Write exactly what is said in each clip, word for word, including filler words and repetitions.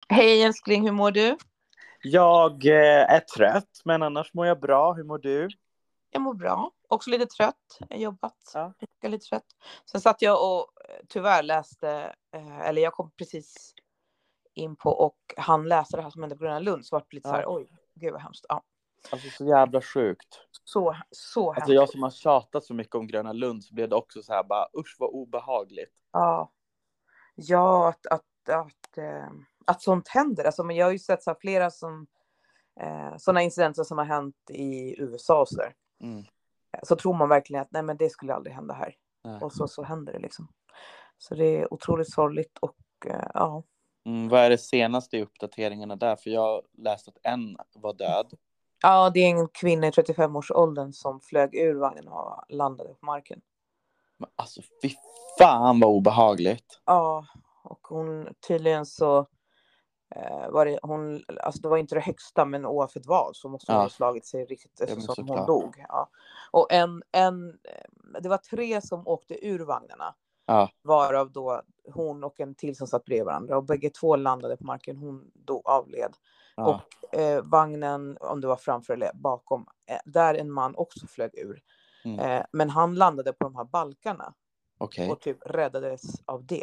Hej älskling, hur mår du? Jag eh, är trött, men annars mår jag bra. Hur mår du? Jag mår bra. Också lite trött. Jag har jobbat. Ja. Jag är lite trött. Sen satt jag och eh, tyvärr läste, eh, eller jag kom precis in på och han läste det här som hände på Gröna Lund. Så var det lite så här, Ja. oj, gud vad hemskt. Ja, Alltså så jävla sjukt. så, så Alltså hemskt. jag som har tjatat så mycket om Gröna Lund, så blev det också så här bara, usch vad obehagligt. Ja, ja att, att, att, eh, att sånt händer. Alltså, men jag har ju sett så här, flera som, eh, sådana incidenter som har hänt i U S A och så där. Mm. Så tror man verkligen att nej, men det skulle aldrig hända här. Nej. Och så, så händer det liksom. Så det är otroligt sorgligt och eh, ja. Mm, vad är det senaste i uppdateringarna där? För jag läste att en var död. Ja, det är en kvinna i trettiofem-årsåldern som flög ur vagnen och landade på marken. Men alltså fy fan vad obehagligt. Ja, och hon tydligen så eh, var det hon, alltså det var inte det högsta, men oavsett vad så måste hon Ja. ha slagit sig riktigt men som såklart. hon dog. Ja. Och en, en, det var tre som åkte ur vagnarna. Ja. Varav då hon och en till som satt bredvid varandra. Och bägge två landade på marken. Hon då avled. Ja. Och eh, vagnen, om det var framför eller bakom, eh, där en man också flög ur. Mm. Eh, men han landade på de här balkarna. Okej. Och typ räddades av det.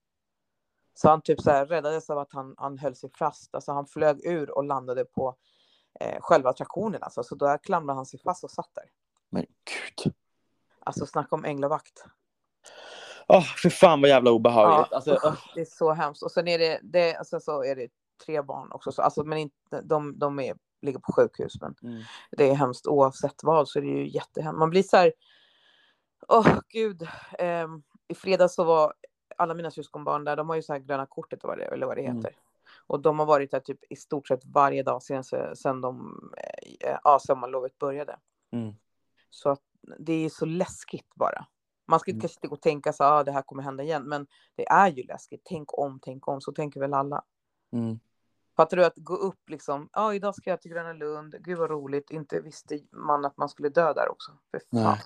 Så han typ så här räddades av att han, han höll sig fast. Alltså han flög ur och landade på eh, själva attraktionen. Alltså. Så där klamrade han sig fast och satt där. Men gud. Alltså snacka om änglavakt. Åh, för fan vad jävla obehagligt. Ja, Alltså, usch, åh. det är så hemskt. Och sen är det, det alltså, så är det tre barn också. Så, alltså, men inte, de, de är, ligger på sjukhus. Men Mm. det är hemskt oavsett vad. Så är det ju jättehemskt. Man blir så här, åh gud. Um, I fredags så var alla mina syskonbarn där. De har ju så här gröna kortet eller vad det, eller vad det heter. Mm. Och de har varit där typ i stort sett varje dag sedan, sedan de, eh, ja, sommarlovet började. Mm. Så att det är så läskigt bara. Man ska Mm. kanske inte gå och tänka så att ah, det här kommer hända igen. Men det är ju läskigt. Tänk om, tänk om. Så tänker väl alla. Mm. Fattar du att gå upp liksom. Ja, ah, idag ska jag till Gröna Lund. Gud vad roligt. Inte visste man att man skulle dö där också. För fan. Nej.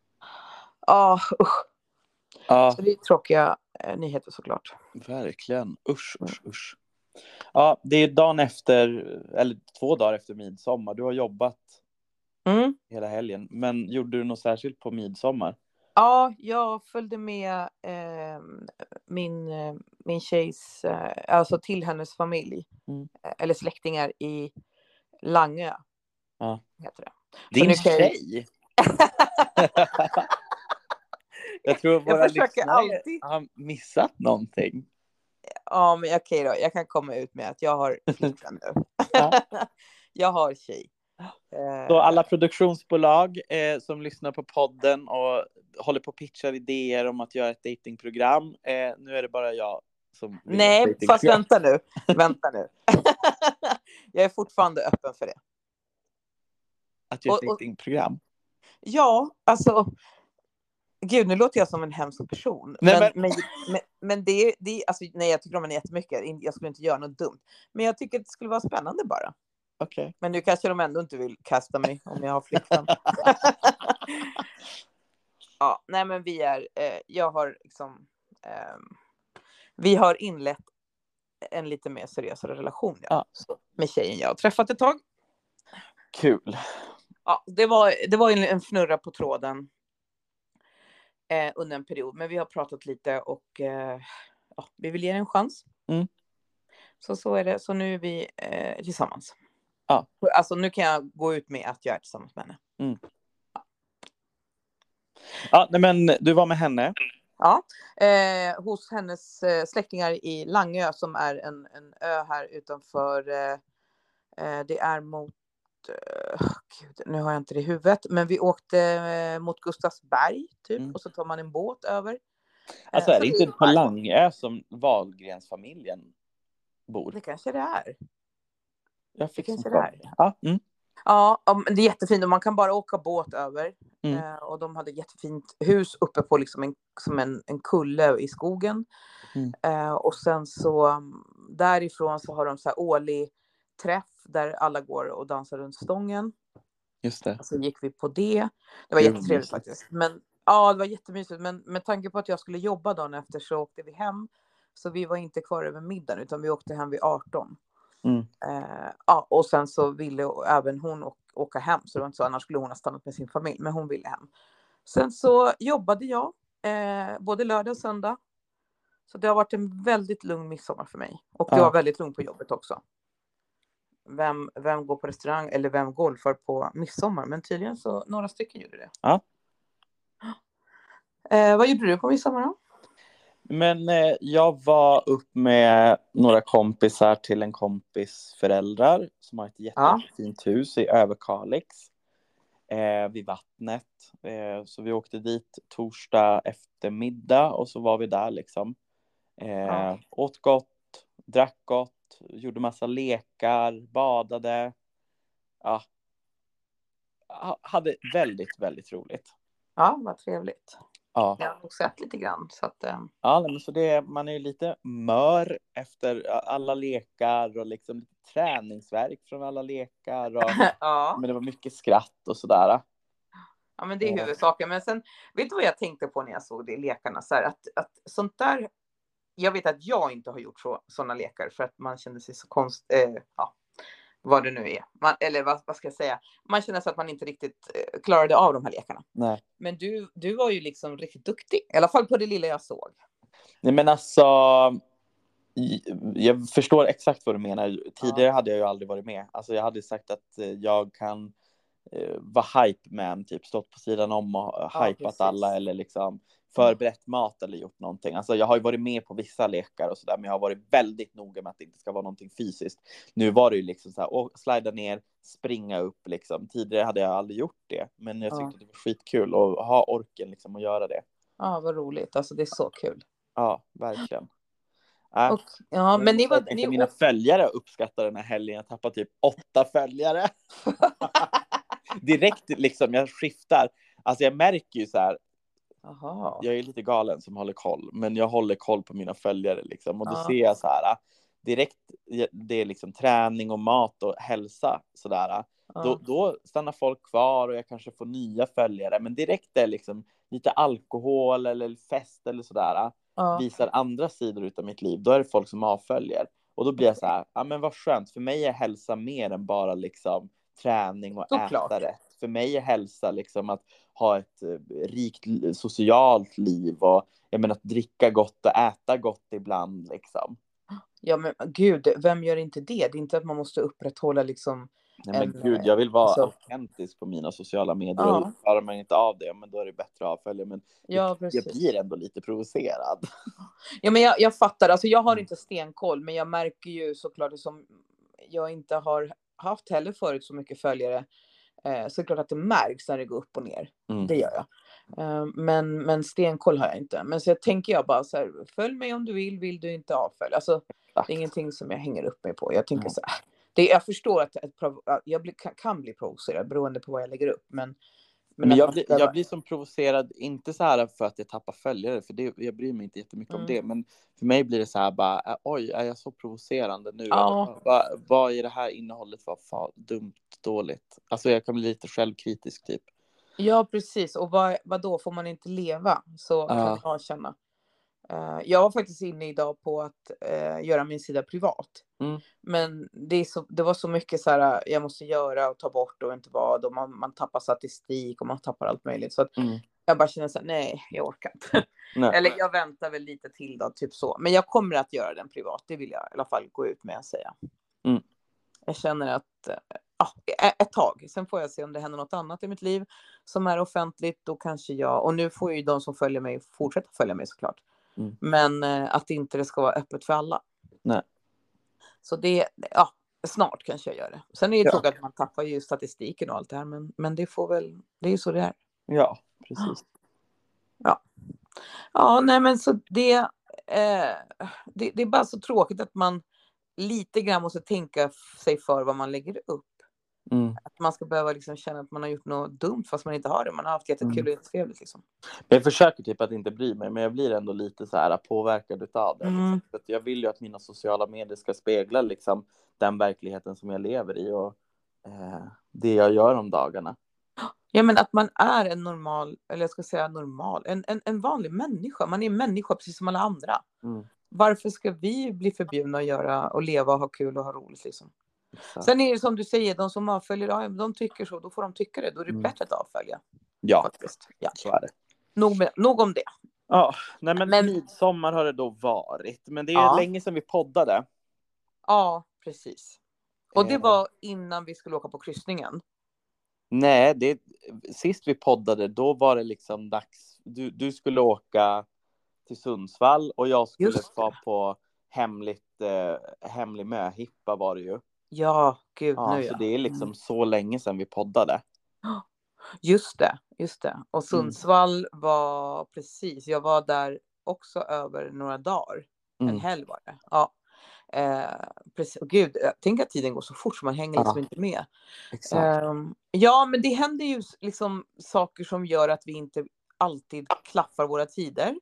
Ja, ah, usch. Ja. Så det är tråkiga eh, nyheter såklart. Verkligen. Usch, usch, usch. Ja, det är dagen efter, eller två dagar efter midsommar. Du har jobbat Mm. hela helgen. Men gjorde du något särskilt på midsommar? Ja, jag följde med eh, min, eh, min tjejs, eh, alltså till hennes familj. Mm. Eh, eller släktingar i Langö. Ja. Heter det. Din nu kan jag- tjej? Jag tror Jag våra försöker lyssnare alltid. har missat någonting. Ja, men okej då. Jag kan komma ut med att jag har flickvän nu. Ja. Jag har tjej. Eh, Så alla produktionsbolag eh, som lyssnar på podden och håller på att pitcha idéer om att göra ett datingprogram. Eh, nu är det bara jag som vill Nej, ha ett fast datingprogram. vänta nu. Vänta nu. Jag är fortfarande öppen för det. Att göra ett Och- och- datingprogram. Ja, alltså. Gud, nu låter jag som en hemsk person. Nej, men, men- men, men, men det är, det är alltså, nej, jag tycker om henne jättemycket. Jag skulle inte göra något dumt. Men jag tycker att det skulle vara spännande bara. Okej. Men nu kanske de ändå inte vill kasta mig om jag har flickvän. Ja, nej men vi är, eh, jag har liksom, eh, vi har inlett en lite mer seriösare relation. Ja. Ja. Så, med tjejen jag har träffat ett tag. Kul. Ja, det var, det var en fnurra på tråden eh, under en period. Men vi har pratat lite och eh, ja, vi vill ge en chans. Mm. Så så är det. Så nu är vi eh, tillsammans. Ja. Alltså nu kan jag gå ut med att jag är tillsammans med henne. Mm. Ja, nej, men du var med henne. Ja, eh, hos hennes eh, släktingar i Langö som är en, en ö här utanför. Eh, eh, det är mot, eh, gud, nu har jag inte det i huvudet, men vi åkte eh, mot Gustavsberg typ Mm. och så tar man en båt över. Alltså Eh, är det så inte på Langö som Wahlgrensfamiljen bor? Det kanske det är. Jag fick det kanske som det är. för- Ja, mm. Ja, ja, men det är jättefint och man kan bara åka båt över. Mm. Eh, och de hade jättefint hus uppe på liksom en, som en, en kulle i skogen. Mm. Eh, och sen så um, därifrån så har de så här årlig träff där alla går och dansar runt stången. Just det. Och så gick vi på det. Det var Gud, jättetrevligt mysigt. faktiskt. Men ja, det var jättemysigt. Men med tanke på att jag skulle jobba dagen efter så åkte vi hem. Så vi var inte kvar över middagen utan vi åkte hem vid arton. Mm. Eh, ja, och sen så ville även hon å- åka hem. Så det var inte så, annars skulle hon ha stannat med sin familj. Men hon ville hem. Sen så jobbade jag eh, både lördag och söndag. Så det har varit en väldigt lugn midsommar för mig. Och det Ja. var väldigt lugnt på jobbet också. Vem, vem går på restaurang eller vem golfar på midsommar? Men tydligen så några stycken gjorde det. Ja. Eh, vad gjorde du på midsommar då? Men eh, jag var upp med några kompisar till en kompis föräldrar som har ett Ja. jättefint hus i Överkalix eh, vid vattnet. Eh, så vi åkte dit torsdag eftermiddag och så var vi där liksom. Eh, Ja. Åt gott, drack gott, gjorde massa lekar, badade. Ja. Ha- Hade väldigt, väldigt roligt. Ja, vad trevligt. Ja. Jag har nog sett lite grann. Så att, eh, Ja, men så det, man är ju lite mör efter alla lekar och liksom lite träningsverk från alla lekar. Och, ja. men det var mycket skratt och sådär. ja, men det är Ja. huvudsaken. Men sen, vet du vad jag tänkte på när jag såg det i lekarna? Så här, att, att sånt där, jag vet att jag inte har gjort så, sådana lekar för att man känner sig så konstigt, eh, ja, vad det nu är. Man, eller vad, vad ska jag säga? Man känner sig att man inte riktigt eh, klarade av de här lekarna. Nej. Men du, du var ju liksom riktigt duktig. I alla fall på det lilla jag såg. Nej, men alltså, jag förstår exakt vad du menar. Tidigare Ja. hade jag ju aldrig varit med. Alltså jag hade sagt att jag kan eh, vara hype man, typ stått på sidan om och Ja, hypat precis. alla eller liksom förberett mat eller gjort någonting. Alltså jag har ju varit med på vissa lekar och sådär, men jag har varit väldigt noga med att det inte ska vara någonting fysiskt. Nu var det ju liksom så här, och slida ner, springa upp liksom. Tidigare hade jag aldrig gjort det, men jag tyckte Ja. att det var skitkul att ha orken liksom att göra det. Ja, vad roligt. Alltså det är så kul. Ja, verkligen. Äh, Och, ja, men ni var... jag Ni, mina följare uppskattar den här helgen. Jag tappade typ åtta följare. Direkt liksom, jag skiftar. Alltså jag märker ju så här. Aha. Jag är lite galen som håller koll. Men jag håller koll på mina följare liksom. Och då Ja. ser jag så här. Direkt, det är liksom träning och mat och hälsa. Sådär. Ja. Då, då stannar folk kvar och jag kanske får nya följare. Men direkt är liksom lite alkohol eller fest eller sådär. Ja. Visar andra sidor utav mitt liv. Då är det folk som avföljer. Och då blir jag så här, ja men vad skönt. För mig är hälsa mer än bara liksom träning och Såklart. äta rätt. För mig är hälsa liksom att ha ett eh, rikt socialt liv. Och jag menar att dricka gott och äta gott ibland liksom. Ja, men gud, vem gör inte det? Det är inte att man måste upprätthålla liksom... Nej, men en, gud, jag vill vara alltså... autentisk på mina sociala medier. Ja. Och klarar man inte av det, men då är det bättre att avfölja. Men Ja, jag, precis. jag blir ändå lite provocerad. Ja, men jag, jag fattar. Alltså jag har inte stenkoll, men jag märker ju såklart som jag inte har haft heller förut så mycket följare. Eh, så är det klart att det märks när det går upp och ner. Mm. Det gör jag. Eh, men, men stenkoll har jag inte. Men så jag tänker jag bara så här, följ mig om du vill, vill du inte avfölja. Alltså det är ingenting som jag hänger upp mig på. Jag tänker Mm. så här. Det, jag förstår att ett, jag blir, kan, kan bli provocerad beroende på vad jag lägger upp. Men, Men att jag man blir, ska- jag blir som provocerad, inte så här för att jag tappar följare, för det, jag bryr mig inte jättemycket Mm. om det. Men för mig blir det så här bara, äh, oj, är jag så provocerande nu? Ja. Eller, vad, vad är det här innehållet var fan dumt, dåligt? Alltså jag kan bli lite självkritisk typ. Ja, precis. Och vad, vad då får man inte leva? Så Ja. kan jag känna. Uh, jag var faktiskt inne idag på att uh, göra min sida privat. Mm. Men det, är så, det var så mycket så här, jag måste göra och ta bort och inte vad. Och man, man tappar statistik och man tappar allt möjligt. Så att Mm. jag bara känner så här, nej, jag orkar inte. Nej. Eller jag väntar väl lite till då, typ så. Men jag kommer att göra den privat. Det vill jag i alla fall gå ut med att säga. Mm. Jag känner att, ja, uh, ett tag. Sen får jag se om det händer något annat i mitt liv som är offentligt. Då kanske jag, och nu får ju de som följer mig fortsätta följa mig såklart. Mm. Men uh, att inte det ska vara öppet för alla. Nej. Så det, ja, snart kanske jag gör det. Sen är det Ja. tråkigt att man tappar ju statistiken och allt det här. Men, men det får väl, det är ju så det är. Ja, precis. Ja, ja nej men så det, eh, det, det är bara så tråkigt att man lite grann måste tänka sig för vad man lägger upp. Mm. Att man ska behöva liksom känna att man har gjort något dumt fast man inte har det. Man har haft jättekul Mm. och jättetrevligt liksom. Jag försöker typ att inte bry mig, men jag blir ändå lite så här påverkad utav det. Mm. Liksom. För att jag vill ju att mina sociala medier ska spegla liksom den verkligheten som jag lever i och eh, det jag gör om dagarna. Ja, men att man är en normal, eller jag ska säga normal, en, en, en vanlig människa. Man är en människa precis som alla andra. Mm. varför ska vi bli förbjudna att göra och leva och ha kul och ha roligt liksom? Exakt. Sen är det som du säger, de som avföljer, ja, de tycker så, då får de tycka det. Då är det Mm. bättre att avfölja. Ja, Faktiskt. Ja. så är det. Nog, med, nog om det. Ja, nej men, Men- midsommar har det då varit. Men det är Ja. länge sedan vi poddade. Ja, precis. Och det Eh. var innan vi skulle åka på kryssningen. Nej, det, sist vi poddade, då var det liksom dags. Du, du skulle åka till Sundsvall och jag skulle Just det. vara på hemligt, eh, hemlig möhippa var det ju. Ja, gud Ja, nu så ja. det är liksom Mm. så länge sedan vi poddade. Just det, just det. Och Sundsvall var precis, jag var där också över några dagar. Mm. En helg var det. Ja. Eh, precis. Och gud, tänk att tiden går så fort så man hänger liksom Ja. inte med. Exakt. Eh, ja, men det händer ju liksom saker som gör att vi inte alltid klaffar våra tider.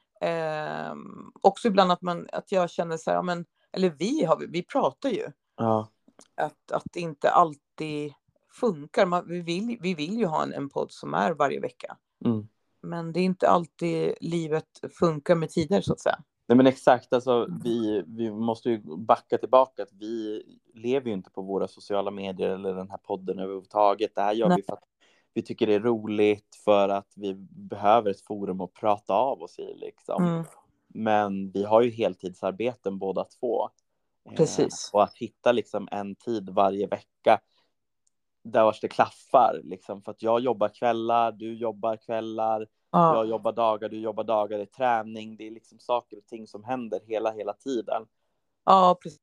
Eh, också ibland att, man, att jag känner så här, ja, men, eller vi, har, vi pratar ju. Ja. Att, att det inte alltid funkar. Man, vi, vill, vi vill ju ha en, en podd som är varje vecka. Mm. Men det är inte alltid livet funkar med tider så att säga. Nej men exakt, alltså vi, vi måste ju backa tillbaka att vi lever ju inte på våra sociala medier eller den här podden överhuvudtaget. Det här gör Nej. vi för att vi tycker det är roligt, för att vi behöver ett forum att prata av oss i liksom. Mm. Men vi har ju heltidsarbeten båda två. Precis. Eh, och att hitta liksom en tid varje vecka där vars det klaffar liksom, för att jag jobbar kvällar, du jobbar kvällar. Ja. Jag jobbar dagar, du jobbar dagar, det är träning. Det är liksom saker och ting som händer hela, hela tiden. Ja, precis.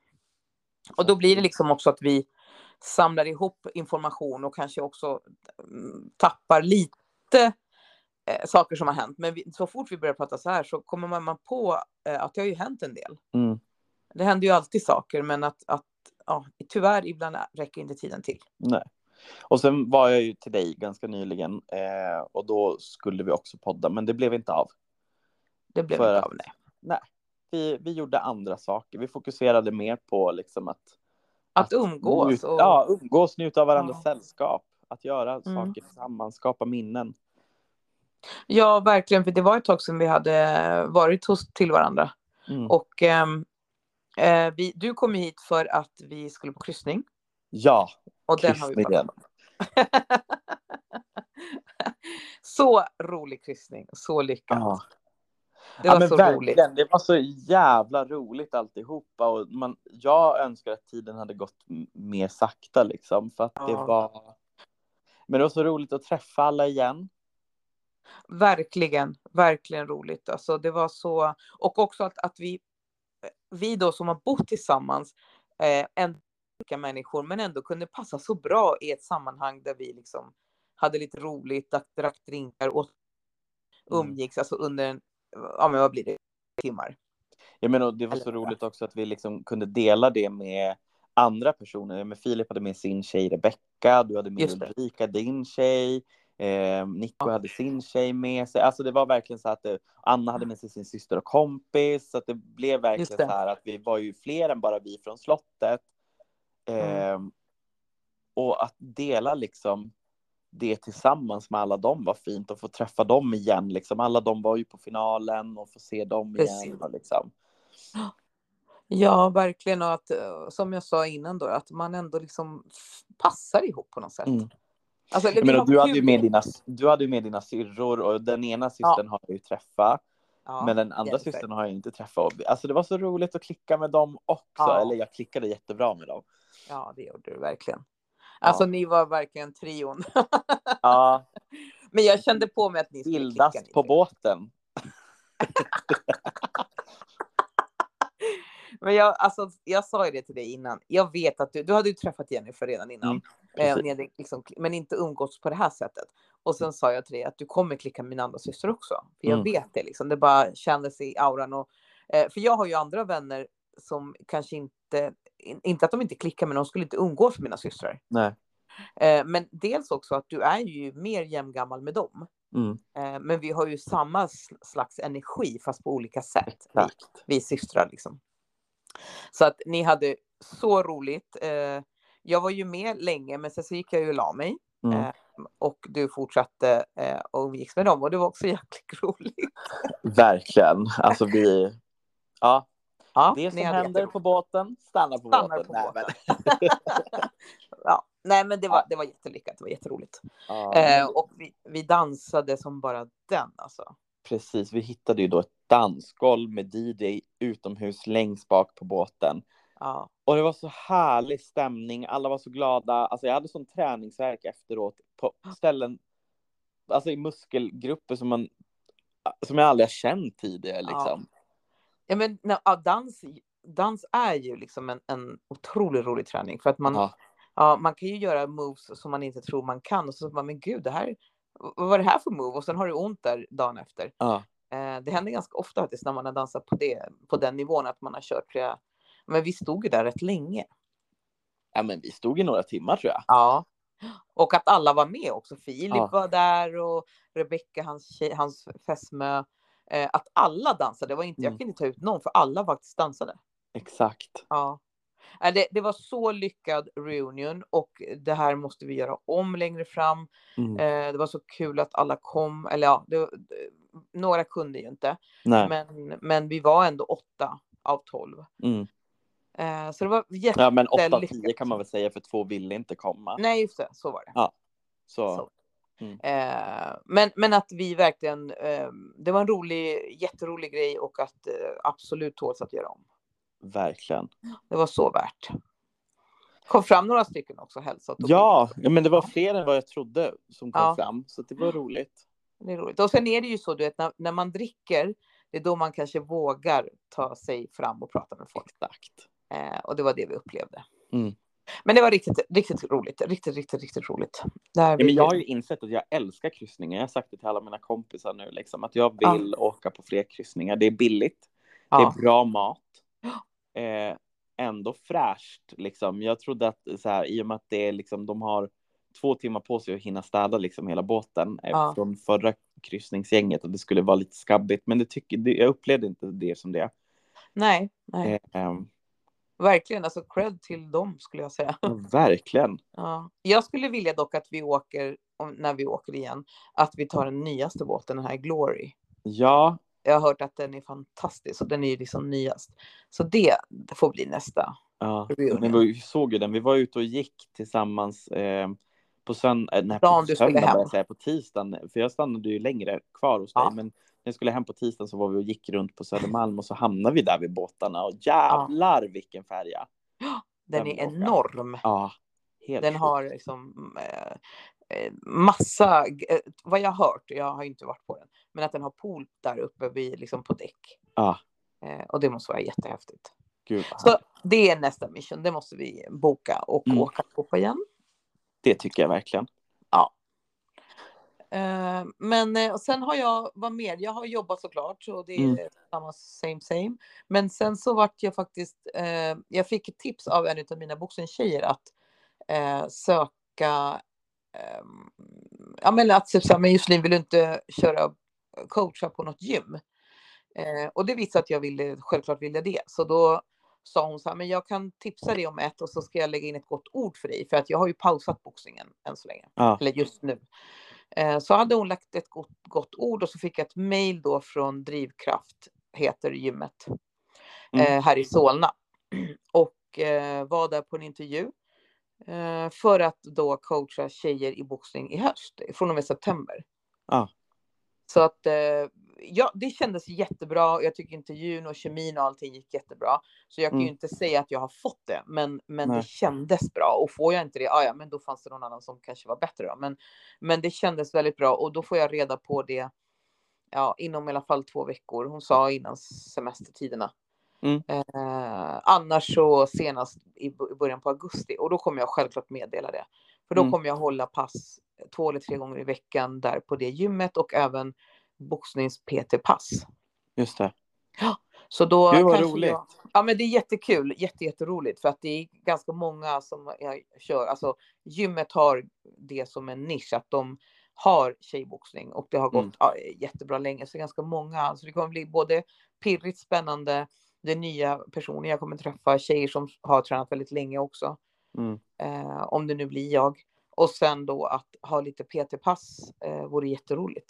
Och då blir det liksom också att vi samlar ihop information och kanske också mm, tappar lite eh, saker som har hänt. Men vi, så fort vi börjar prata så här så kommer man, man på eh, att det har ju hänt en del. Mm. Det händer ju alltid saker, men att, att ja, tyvärr ibland räcker inte tiden till. Nej. Och sen var jag ju till dig ganska nyligen eh, och då skulle vi också podda, men det blev inte av. Det blev För inte att, av, nej. Nej, vi, vi gjorde andra saker. Vi fokuserade mer på liksom att Att umgås njut, och- ja, umgås, njuta av varandras Ja. sällskap. Att göra Mm. saker tillsammans, skapa minnen. Ja, verkligen. För det var ett tag sedan vi hade varit hos till varandra. Mm. Och ehm, eh, vi, du kom hit för att vi skulle på kryssning. Ja, Och den har vi kryssningen. pratat om. Så rolig kryssning. Så lyckat. Ja. Det Ja, var men så verkligen. roligt. Det var så jävla roligt alltihopa. Och man, jag önskar att tiden hade gått m- mer sakta liksom. För att Ja. det var... Men det var så roligt att träffa alla igen. Verkligen, verkligen roligt. Alltså, det var så... Och också att, att vi, vi då som har bott tillsammans, eh, en olika människor, men ändå kunde passa så bra i ett sammanhang där vi liksom hade lite roligt, drack, drack drinkar och umgicks, alltså under en, ja men vad blir det, timmar. Jag menar, det var Eller så vad? roligt också att vi liksom kunde dela det med andra personer. Men Filip hade med sin tjej Rebecca, du hade med Just det. Ulrika, din tjej. Eh, Nico hade sin tjej med sig. Alltså det var verkligen så att det, Anna hade med sig sin syster och kompis. Så att det blev Just verkligen det. så här att vi var ju fler än bara vi från slottet. Eh, Mm. Och att dela liksom det tillsammans med alla dem var fint. Och få träffa dem igen. Liksom. Alla de var ju på finalen och få se dem Precis. igen. Och liksom. Ja, verkligen. Och att, eh, som jag sa innan då, att man ändå liksom f- passar ihop på något sätt. Mm. Alltså, eller Jag vi menar, har du, hade ju kul med ihop. dina, du hade ju med dina syrror och den ena systern har jag ju träffat. Ja, Men den andra Jennifer. systern har jag inte träffat. Alltså det var så roligt att klicka med dem också. Ja. Eller jag klickade jättebra med dem. Ja, det gjorde du verkligen. Alltså Ja. ni var verkligen trion. Ja, Men jag kände på mig att ni skulle klicka. bildast Ni på tre. båten. Men jag, alltså, jag sa ju det till dig innan. Jag vet att du, du hade ju träffat Jennifer redan innan. Mm, eh, precis. ni hade liksom, men inte umgåtts på det här sättet. Och sen sa jag till dig att du kommer klicka med min andra syster också. För jag Mm. vet det liksom. Det bara kändes i auran. Och, eh, för jag har ju andra vänner som kanske inte, in, inte att de inte klickar, men de skulle inte umgås med mina systrar. Nej. Eh, men dels också att du är ju mer jämngammal med dem. Mm. Eh, men vi har ju samma sl- slags energi fast på olika sätt. Vi, Exakt. vi systrar liksom. Så att ni hade så roligt. Eh, jag var ju med länge, men sen så gick jag ju och la mig. Mm. Eh, och du fortsatte eh, och umgicks med dem. Och det var också jäkligt roligt. Verkligen. Alltså vi, Ja. Ja, Det ni som hade händer jätteroligt. på båten, stannar på Stannar båten. på Nej, båten. men... Ja, nej men det var, Ja. det var jättelyckat, det var jätteroligt. Ja, Eh, men och vi, vi dansade som bara den alltså. precis, vi hittade ju då ett dansgolv med D J utomhus längst bak på båten. Ja. Och det var så härlig stämning, alla var så glada. Alltså jag hade sån träningsvärk efteråt på ställen, alltså i muskelgrupper som man som jag aldrig har känt tidigare liksom. Ja, ja men nej, ja, dans, dans är ju liksom en, en otroligt rolig träning. För att man, Ja. ja, man kan ju göra moves som man inte tror man kan. Och så bara, men gud, det här, vad var det här för move? Och sen har du ont där dagen efter. Ja. Eh, det händer ganska ofta faktiskt när man har dansat på, det, på den nivån att man har kört flera. Men vi stod ju där rätt länge. Ja, men vi stod i några timmar tror jag. Ja. Och att alla var med också. Filip Ja. var där och Rebecca, hans, tjej, hans fästmö. Eh, att alla dansade. Det var inte, Mm. jag kan inte ta ut någon för alla faktiskt dansade. Exakt. Ja. Eh, Det, det var så lyckad reunion och det här måste vi göra om längre fram. Mm. Eh, det var så kul att alla kom. Eller ja, det, det, några kunde ju inte. Nej. Men, men vi var ändå åtta av tolv. Mm. Eh, så det var jättelyckat. Ja, men åtta av tio kan man väl säga, för två ville inte komma. Nej, just det. Så var det. Ja. Så. Så. Mm. Eh, men, men att vi verkligen, eh, det var en rolig, jätterolig grej och att eh, absolut tåls att göra om. Verkligen. Det var så värt. Kom fram några stycken också, hälsat. och Ja, fick- ja, men det var fler än vad jag trodde som kom Ja. fram. Så det var roligt. Det är roligt. Och sen är det ju så, du vet, när, när man dricker, det är då man kanske vågar ta sig fram och prata med folk. Exakt. Eh, och det var det vi upplevde. Mm. Men det var riktigt, riktigt roligt. Riktigt, riktigt, riktigt roligt. Där Ja, vi... men jag har ju insett att jag älskar kryssningar. Jag har sagt det till alla mina kompisar nu. Liksom, att jag vill åka på fler kryssningar. Det är billigt. Ja. Det är bra mat. Eh, ändå fräscht. Liksom. Jag trodde att så här, i och med att det är, liksom, de har två timmar på sig att hinna städa liksom, hela båten. Eh, Ja. Från förra kryssningsgänget. Och det skulle vara lite skabbigt. Men det tycker, det, jag upplevde inte det som det. Nej, nej. Eh, Verkligen, alltså cred till dem skulle jag säga. ja, verkligen. Ja. Jag skulle vilja dock att vi åker, om, när vi åker igen, att vi tar den nyaste båten, den här Glory. Ja, Jag har hört att den är fantastisk och den är ju liksom nyast. Så det får bli nästa. ja. Reunion. Men vi såg ju den. Vi var ute och gick tillsammans eh, på söndag. Nej, Dagen på du skulle söndag hem. började jag säga, på tisdagen. För jag stannade ju längre kvar hos dig. Ja. Men när jag skulle hem på tisdagen så var vi och gick runt på Södermalm. Och så hamnade vi där vid båtarna. Och jävlar vilken färja. Den Den är åker. enorm. Ja, helt Den sjukt. har liksom eh, eh, massa, eh, vad jag har hört, jag har inte varit på den, men att den har pool där uppe vid, liksom på däck. Ja, Eh, och det måste vara jättehäftigt. gud vad Så härligt. det är nästa mission, det måste vi boka och Mm. åka på igen. Det tycker jag verkligen. Ja. Eh, men eh, och sen har jag, vad mer? Jag har jobbat såklart, så det är Mm. samma same same. Men sen så vart jag faktiskt, eh, jag fick ett tips av en av mina boxningstjejer att eh, söka, eh, ja men att typ så här, men Josselin, vill du inte köra coacha på något gym? Eh, och det visade att jag ville, självklart ville det. Så då sa hon så här, men jag kan tipsa dig om ett och så ska jag lägga in ett gott ord för dig. För att jag har ju pausat boxningen än så länge. Ja. Eller just nu. Eh, så hade hon lagt ett gott, gott ord och så fick jag ett mejl då från Drivkraft, heter gymmet, Mm. eh, här i Solna. Och eh, var där på en intervju. Eh, för att då coacha tjejer i boxning i höst, från och med september. Ja. Så att eh, ja, det kändes jättebra. Jag tycker intervjun och kemin och allting gick jättebra. Så jag kan ju Mm. inte säga att jag har fått det. Men, men Nej. det kändes bra. Och får jag inte det, ah, ja, men då fanns det någon annan som kanske var bättre. Då. Men, men det kändes väldigt bra. Och då får jag reda på det ja, inom i alla fall två veckor. Hon sa innan semestertiderna. Mm. Eh, annars så senast i början på augusti. Och då kommer jag självklart meddela det. För då Mm. kommer jag hålla pass två eller tre gånger i veckan där på det gymmet. Och även boxnings-P T-pass. Just det. Så då Gud vad kanske roligt. jag... Ja, men det är jättekul. Jätte, jätteroligt. För att det är ganska många som jag kör. Alltså gymmet har det som en nisch. Att de har tjejboxning. Och det har gått Mm. ja, jättebra länge. Så det är ganska många. Så det kommer bli både pirrigt, spännande. Det är nya personer jag kommer träffa. Tjejer som har tränat väldigt länge också. Mm. Eh, om det nu blir jag. Och sen då att ha lite P T-pass eh, vore jätteroligt.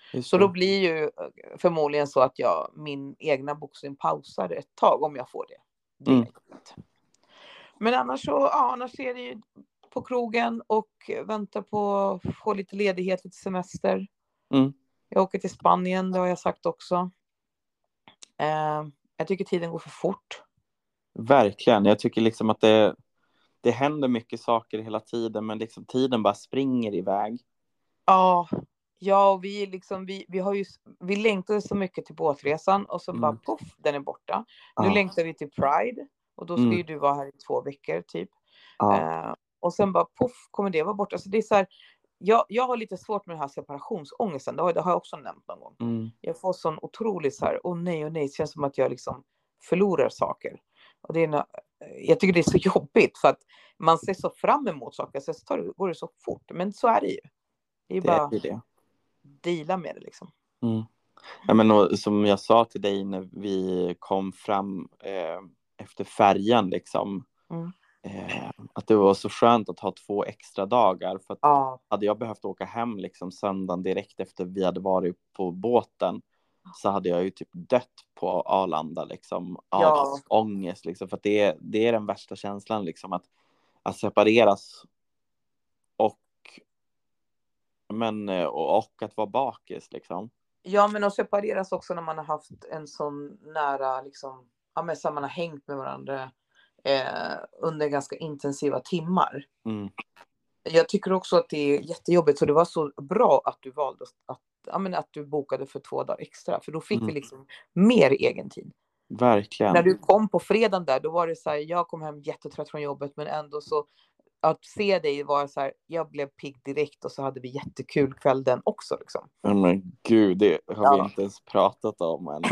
Just Så det. då blir ju förmodligen så att jag min egna boxning pausar ett tag om jag får det. Det Mm. är jobbigt. Men annars så, ja, annars är det ju på krogen och väntar på att få lite ledighet, lite semester. Mm. Jag åker till Spanien, det har jag sagt också. Eh, jag tycker tiden går för fort. Verkligen. Jag tycker liksom att det, det händer mycket saker hela tiden, men liksom tiden bara springer iväg. Ja, ja, och vi liksom vi vi har ju vi längtade så mycket till båtresan och så Mm. bara poff, den är borta. Nu Ja. längtar vi till Pride och då ska Mm. ju du vara här i två veckor typ. Ja. Eh, och sen bara poff kommer det vara borta. Så det är så här, jag jag har lite svårt med den här separationsångesten. Det har, det har jag också nämnt någon gång. Mm. Jag får sån otrolig så här, åh nej och nej, det känns som att jag liksom förlorar saker. Och det är nå- jag tycker det är så jobbigt för att man ser så fram emot saker, så tar det, går det så fort. Men så är det ju. Det är Det är bara ju det. deala med det liksom. Mm. Ja, men och, som jag sa till dig när vi kom fram eh, efter färjan liksom, Mm. eh, att det var så skönt att ha två extra dagar, för att Ja, hade jag behövt åka hem liksom söndagen direkt efter vi hade varit på båten, så hade jag ju typ dött på Arlanda liksom av Ja. ångest liksom, för att det är, det är den värsta känslan liksom, att, att separeras och men och, och att vara bakis liksom. ja, men att separeras också när man har haft en sån nära liksom, ja, men så man har hängt med varandra eh, under ganska intensiva timmar. Mm. Jag tycker också att det är jättejobbigt, så det var så bra att du valde att, ja, men att du bokade för två dagar extra, för då fick Mm. vi liksom mer egen tid. Verkligen. När du kom på fredagen där, då var det så här, jag kom hem jättetrött från jobbet, men ändå så att se dig var så här, jag blev pigg direkt och så hade vi jättekul kväll den också liksom. Oh, men gud, det har Ja. vi inte ens pratat om än.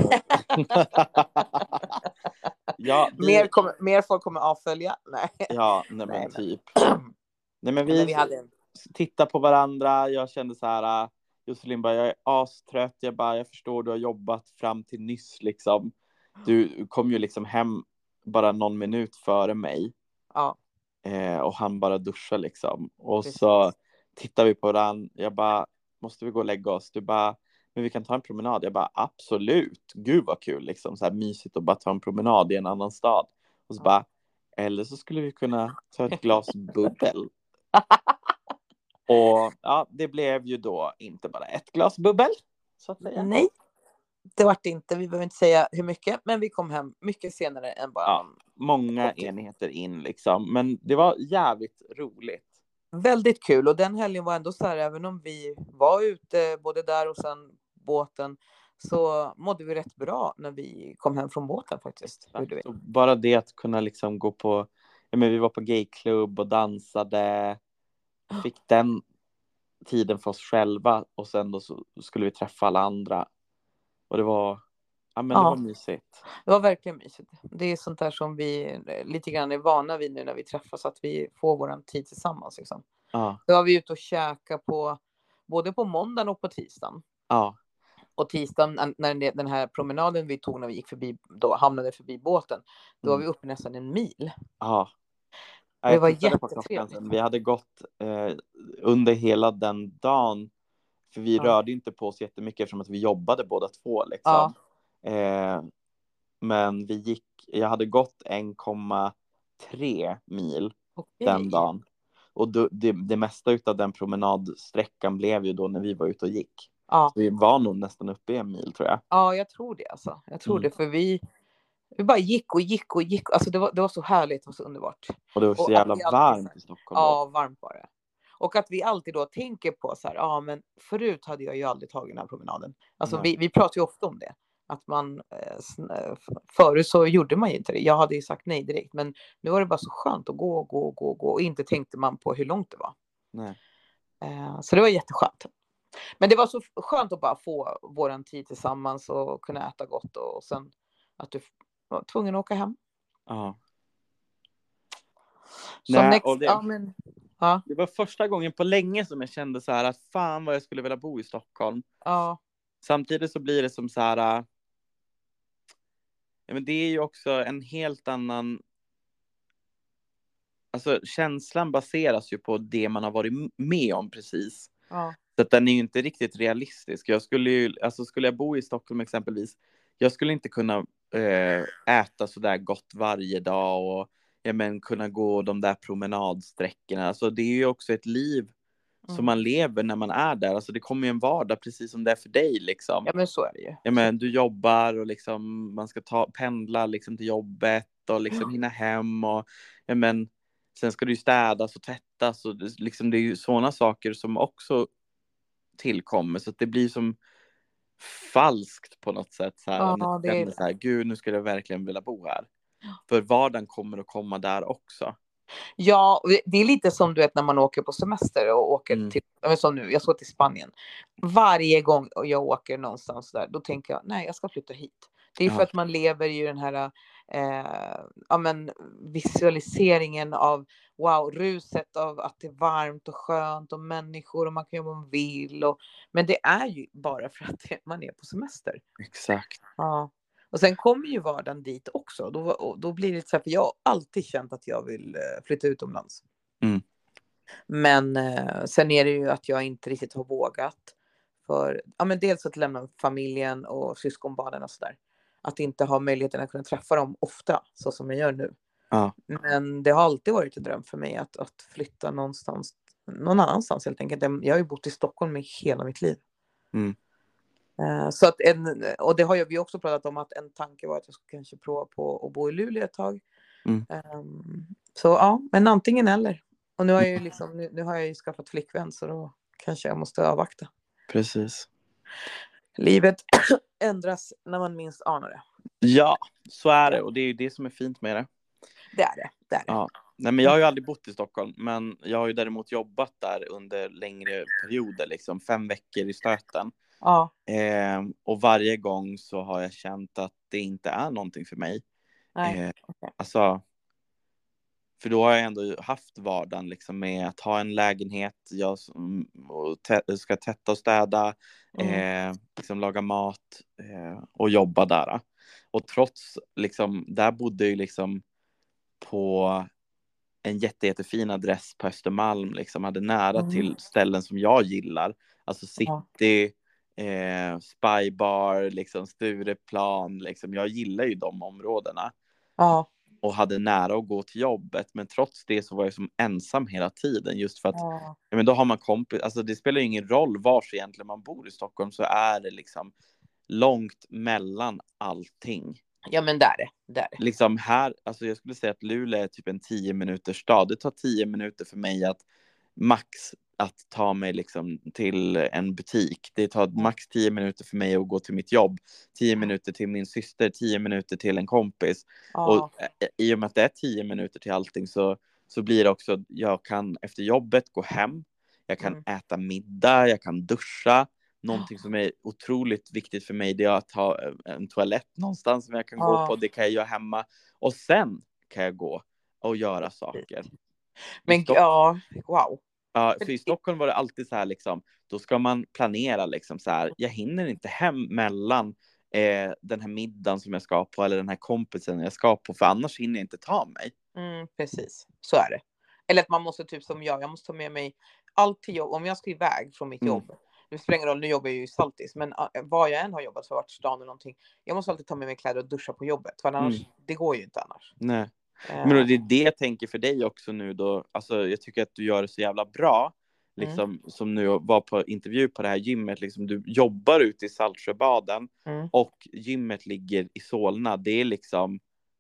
Ja, vi, mer, kommer, mer folk kommer avfölja. Nej. ja, nej, Nej, men men- typ. Nej, men vi, Men vi hade en... tittar på varandra. Jag kände så här, uh, Josselin bara, jag är astrött. Jag bara, jag förstår, du har jobbat fram till nyss liksom. Du kom ju liksom hem bara någon minut före mig. Ja, Eh, och han bara duschar liksom. Och precis. så tittar vi på varandra. Jag bara, måste vi gå och lägga oss? Du bara, men vi kan ta en promenad. Jag bara, absolut. Gud vad kul liksom. Så här mysigt att bara ta en promenad i en annan stad. Och så Ja. bara, eller så skulle vi kunna ta ett glas bubbel. Och ja, det blev ju då inte bara ett glas bubbel, så att säga. Nej, det var det inte. Vi behöver inte säga hur mycket, men vi kom hem mycket senare än bara Ja, någon... många kort tid. enheter in liksom. Men det var jävligt roligt. Väldigt kul, och den helgen var ändå så här, även om vi var ute både där och sen båten, så mådde vi rätt bra när vi kom hem från båten faktiskt. Hur du vet. Så bara det att kunna liksom gå på, ja, men vi var på gayklubb och dansade, fick den tiden för oss själva, och sen då så skulle vi träffa alla andra, och det var, ja, men Ja. det var mysigt. Det var verkligen mysigt. Det är sånt där som vi lite grann är vana vid nu när vi träffas, att vi får våran tid tillsammans liksom. Ja, Då var vi ute och käka på både på måndagen och på tisdagen. ja, Och tisdagen, när det- den här promenaden vi tog när vi gick förbi, då hamnade förbi båten, då var Mm. vi uppe nästan en mil. ja. Det Jag var tittade på jättetrevligt. klockan sen. Vi hade gått eh, under hela den dagen, för vi Ja. rörde inte på oss jättemycket eftersom att vi jobbade båda två liksom. Ja. Eh, men vi gick, jag hade gått en komma tre mil Okej. den dagen. Och då, det, det mesta utav den promenadsträckan blev ju då när vi var ute och gick. Ja. Så vi var nog nästan uppe i en mil, tror jag. Ja, jag tror det alltså. Jag tror Mm. det, för vi, vi bara gick och gick och gick. Alltså det var, det var så härligt, det var så underbart. Och det var så Och jävla att vi alltid- varmt i Stockholm. Ja, varmt var det. Och att vi alltid då tänker på så här, ja men förut hade jag ju aldrig tagit den här promenaden. Alltså Nej. vi, vi pratar ju ofta om det. Att man, eh, sn- eh, förut så gjorde man ju inte det. Jag hade ju sagt nej direkt. Men nu var det bara så skönt att gå, gå, gå, gå. Och inte tänkte man på hur långt det var. Nej. Eh, så det var jätteskönt. Men det var så skönt att bara få våran tid tillsammans och kunna äta gott. Och, och sen att du var tvungen att åka hem. Ja. Så Nej, next, och det- ja, men, ja, Det var första gången på länge som jag kände så här att fan vad jag skulle vilja bo i Stockholm. ja, Samtidigt så blir det som så här, äh, ja, men det är ju också en helt annan, alltså känslan baseras ju på det man har varit med om precis. ja, Så att den är ju inte riktigt realistisk. Jag skulle ju, alltså skulle jag bo i Stockholm exempelvis, jag skulle inte kunna eh, äta så där gott varje dag och ja, men kunna gå de där promenadsträckorna. Alltså det är ju också ett liv som Mm. man lever när man är där. Alltså det kommer ju en vardag precis som det är för dig liksom. Ja, men så är det ju. Ja, men du jobbar och liksom man ska ta, pendla liksom till jobbet och liksom hinna hem och ja, men sen ska det ju städas och tvättas och det, liksom, det är ju sådana saker som också tillkommer så att det blir som falskt på något sätt så här, när Ja, jag det är känner så här, gud nu skulle jag verkligen vilja bo här. För vardagen kommer att komma där också. Ja, det är lite som du vet när man åker på semester och åker Mm. till, som nu, jag ska till Spanien. Varje gång jag åker någonstans där, då tänker jag, nej, jag ska flytta hit. Det är för Ja. att man lever i den här eh, ja, men, visualiseringen av wow, ruset av att det är varmt och skönt och människor och man kan göra vad man vill. Och, men det är ju bara för att man är på semester. Exakt. Ja. Och sen kommer ju vardagen dit också. Då, och då blir det så här, för jag har alltid känt att jag vill flytta utomlands. Mm. Men eh, sen är det ju att jag inte riktigt har vågat. För ja, men dels att lämna familjen och syskonbarnen och sådär. Att inte ha möjligheten att kunna träffa dem ofta, så som jag gör nu. Ja. Men det har alltid varit en dröm för mig att, att flytta någonstans, någon annanstans helt enkelt. Jag har ju bott i Stockholm i hela mitt liv. Mm. Så att en, och det har ju vi också pratat om att en tanke var att jag skulle kanske prova på att bo i Luleå ett tag. Mm. Um, så ja, men antingen eller. Och nu har jag ju liksom, nu, nu har jag ju skaffat flickvän så då kanske jag måste avvakta. Precis. Livet ändras när man minst anar det. Ja, så är det och det är ju det som är fint med det. Det är det, det är det. Ja. Nej, men jag har ju aldrig bott i Stockholm, men jag har ju däremot jobbat där under längre perioder, liksom fem veckor i stöten. Ja. Eh, och varje gång så har jag känt att det inte är någonting för mig. Nej. Eh, Okay. alltså, för då har jag ändå haft vardagen liksom med att ha en lägenhet, jag och t- ska tvätta och städa, mm. eh, liksom laga mat eh, och jobba där. Och trots, liksom, där bodde jag liksom på en jätte, jättefin adress på Östermalm, liksom hade nära mm. till ställen som jag gillar. Alltså City, eh, Spybar, liksom Stureplan, liksom. Jag gillar ju de områdena. Ja. Och hade nära att gå till jobbet. Men trots det så var jag som ensam hela tiden. Just för att ja. Ja, men då har man kompis. Alltså det spelar ju ingen roll vars egentligen man bor i Stockholm. Så är det liksom långt mellan allting. Ja, men där är det. Där. Liksom här, alltså jag skulle säga att Luleå är typ en tio minuters stad. Det tar tio minuter för mig att max att ta mig liksom till en butik. Det tar max tio minuter för mig att gå till mitt jobb. Tio minuter till min syster, tio minuter till en kompis. Ja. Och i och med att det är tio minuter till allting så, så blir det också, jag kan efter jobbet gå hem. Jag kan mm. äta middag, jag kan duscha. Någonting som är otroligt viktigt för mig, det är att ha en toalett någonstans som jag kan ja. gå på. Det kan jag göra hemma. Och sen kan jag gå och göra saker. Men Stock- ja, wow. Ja, för i Stockholm var det alltid så här liksom, då ska man planera liksom så här, jag hinner inte hem mellan eh, den här middagen som jag ska på eller den här kompisen jag ska på, för annars hinner jag inte ta mig. Mm, precis, så är det. Eller att man måste typ som jag, jag måste ta med mig allt till jobb. Om jag ska iväg från mitt mm. jobb, det spelar ingen roll, nu jobbar jag ju i Saltis, men uh, vad jag än har jobbat för, vart stan eller någonting, jag måste alltid ta med mig kläder och duscha på jobbet, för annars, mm. det går ju inte annars. Nej. Men då, det är det jag tänker för dig också nu då, alltså jag tycker att du gör det så jävla bra, liksom, mm. som nu var på intervju på det här gymmet, liksom, du jobbar ute i Saltsjöbaden mm. och gymmet ligger i Solna, det är liksom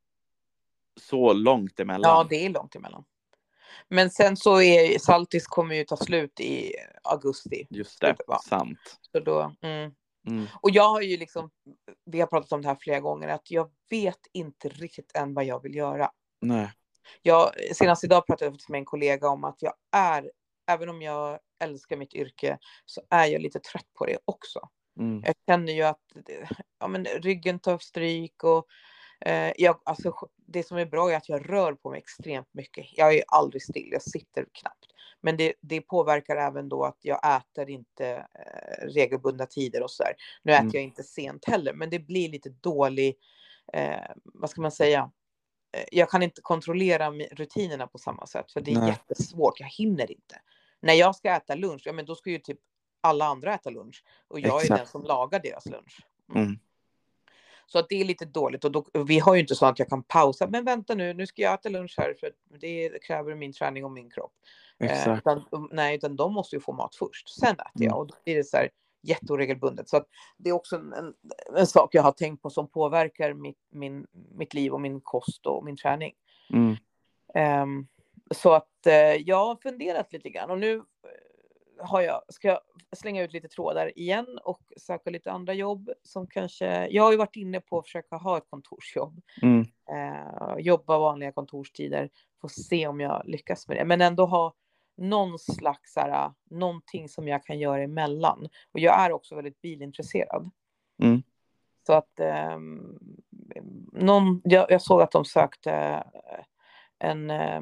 så långt emellan. Ja, det är långt emellan. Men sen så är Saltis kommer ju ta slut i augusti. Just det, det sant. Så då, mm. Mm. Och jag har ju liksom, vi har pratat om det här flera gånger, att jag vet inte riktigt än vad jag vill göra. Nej. Jag, senast idag pratade jag med en kollega om att jag är, även om jag älskar mitt yrke, så är jag lite trött på det också. Mm. Jag känner ju att ja, men ryggen tar stryk och eh, jag, alltså, det som är bra är att jag rör på mig extremt mycket. Jag är aldrig still, jag sitter knappt. Men det, det påverkar även då att jag äter inte eh, regelbundna tider och så där. Nu äter mm. jag inte sent heller, men det blir lite dålig, eh, vad ska man säga? Jag kan inte kontrollera rutinerna på samma sätt, för det är Nej. jättesvårt. Jag hinner inte. När jag ska äta lunch, ja, men då ska ju typ alla andra äta lunch. Och jag Exakt. är den som lagar deras lunch. Mm. Mm. Så att det är lite dåligt. Och då, vi har ju inte så att jag kan pausa. Men vänta nu, nu ska jag äta lunch här. För det kräver min träning och min kropp. Eh, Exakt. utan, nej, utan de måste ju få mat först. Sen äter jag. Mm. Och då blir det så här jätteoregelbundet. Så att det är också en, en, en sak jag har tänkt på som påverkar mitt, min, mitt liv och min kost och min träning. Mm. Um, så att uh, jag har funderat lite grann. Och nu har jag, ska jag slänga ut lite trådar igen och söka lite andra jobb som kanske, jag har ju varit inne på att försöka ha ett kontorsjobb. Mm. Uh, jobba vanliga kontorstider. Få se om jag lyckas med det. Men ändå ha någon slags så här, någonting som jag kan göra emellan. Och jag är också väldigt bilintresserad. Mm. Så att um, någon, jag, jag såg att de sökte en uh,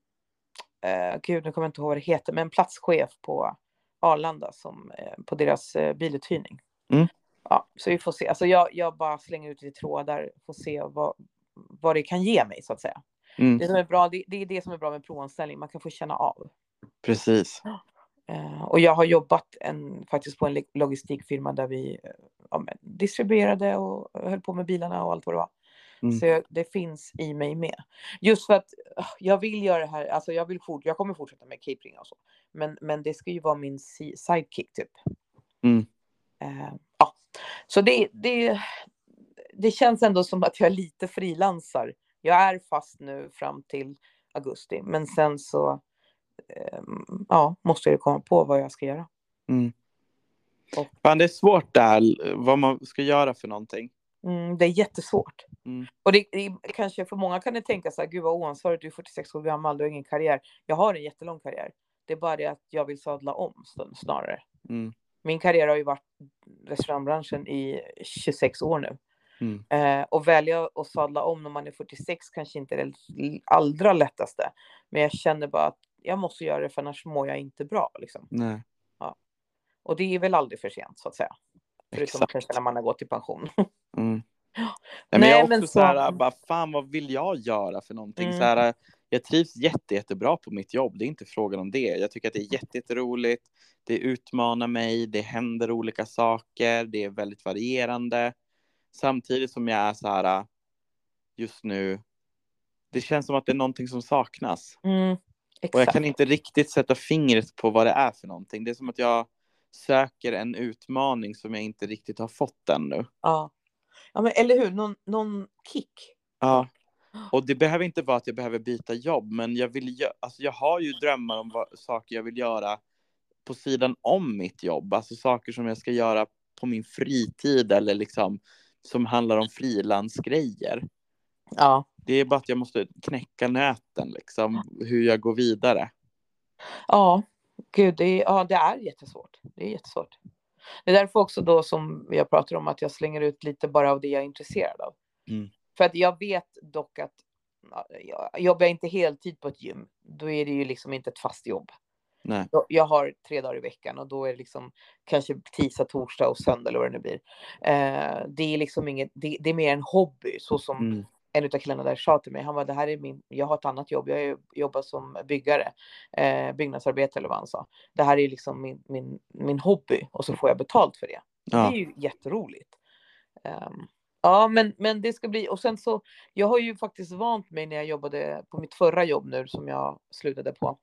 uh, gud nu kommer jag inte ihåg vad det heter, men en platschef på Arlanda som uh, på deras uh, biluthyrning. Mm. Ja, så vi får se. Alltså jag, jag bara slänger ut lite trådar, får se vad, vad det kan ge mig så att säga. Mm. Det som är bra, det, det är det som är bra med provanställning, man kan få känna av. Precis. Uh, och jag har jobbat en, faktiskt på en logistikfirma där vi uh, ja, men, distribuerade och höll på med bilarna och allt vad det var. Mm. Så jag, det finns i mig med. Just för att uh, jag vill göra det här, alltså jag vill fort, jag kommer fortsätta med catering och så. Men, men det ska ju vara min si- sidekick typ. Mm. Uh, ja, så det, det, det känns ändå som att jag är lite frilansar. Jag är fast nu fram till augusti, men sen så ja, måste jag komma på vad jag ska göra. Mm. Och, Fan, det är svårt där, vad man ska göra för någonting. Mm, det är jättesvårt. Mm. Och det, det kanske för många kan det tänka så här, gud vad oansvarigt, du är fyrtiosex år gammal, du har ingen karriär. Jag har en jättelång karriär. Det är bara det att jag vill sadla om snarare. Mm. Min karriär har ju varit restaurangbranschen i tjugosex år nu. Mm. Eh, och välja att sadla om när man är fyrtiosex kanske inte är det allra lättaste. Men jag känner bara att jag måste göra det för annars mår jag inte bra. Liksom. Nej. Ja. Och det är väl aldrig för sent så att säga. Förutom Exakt. kanske när man har gått i pension. Mm. Nej, men Nej, jag är också men så... så här, bara, fan vad vill jag göra för någonting? Mm. Så här, jag trivs jätte, jättebra på mitt jobb, det är inte frågan om det. Jag tycker att det är jätte, jätteroligt, det utmanar mig, det händer olika saker, det är väldigt varierande. Samtidigt som jag är så här, just nu, det känns som att det är någonting som saknas. Mm, exakt. Och jag kan inte riktigt sätta fingret på vad det är för någonting. Det är som att jag söker en utmaning som jag inte riktigt har fått ännu. Ja, ja men eller hur? Någon, någon kick. Ja, och det behöver inte vara att jag behöver byta jobb. Men jag, vill, alltså jag har ju drömmar om vad, saker jag vill göra på sidan om mitt jobb. Alltså saker som jag ska göra på min fritid. Eller liksom som handlar om frilansgrejer. Ja. Det är bara att jag måste knäcka nöten liksom. Hur jag går vidare. Ja, gud, det är, ja, det är jättesvårt. Det är jättesvårt. Det är därför också då som jag pratar om att jag slänger ut lite bara av det jag är intresserad av. Mm. För att jag vet dock att jag, jobbar jag inte heltid på ett gym, då är det ju liksom inte ett fast jobb. Nej. Jag har tre dagar i veckan och då är det liksom kanske tisdag, torsdag och söndag eller vad det nu blir. Eh, det är liksom inget, det, det är mer en hobby så som mm. en utav killarna där sa till mig. Han var, det här är min, jag har ett annat jobb, jag jobbar som byggare, eh, byggnadsarbete eller vad han sa. Det här är liksom min, min, min hobby och så får jag betalt för det. Ja. Det är ju jätteroligt. Um, ja men, men det ska bli, och sen så, jag har ju faktiskt vant mig när jag jobbade på mitt förra jobb nu som jag slutade på.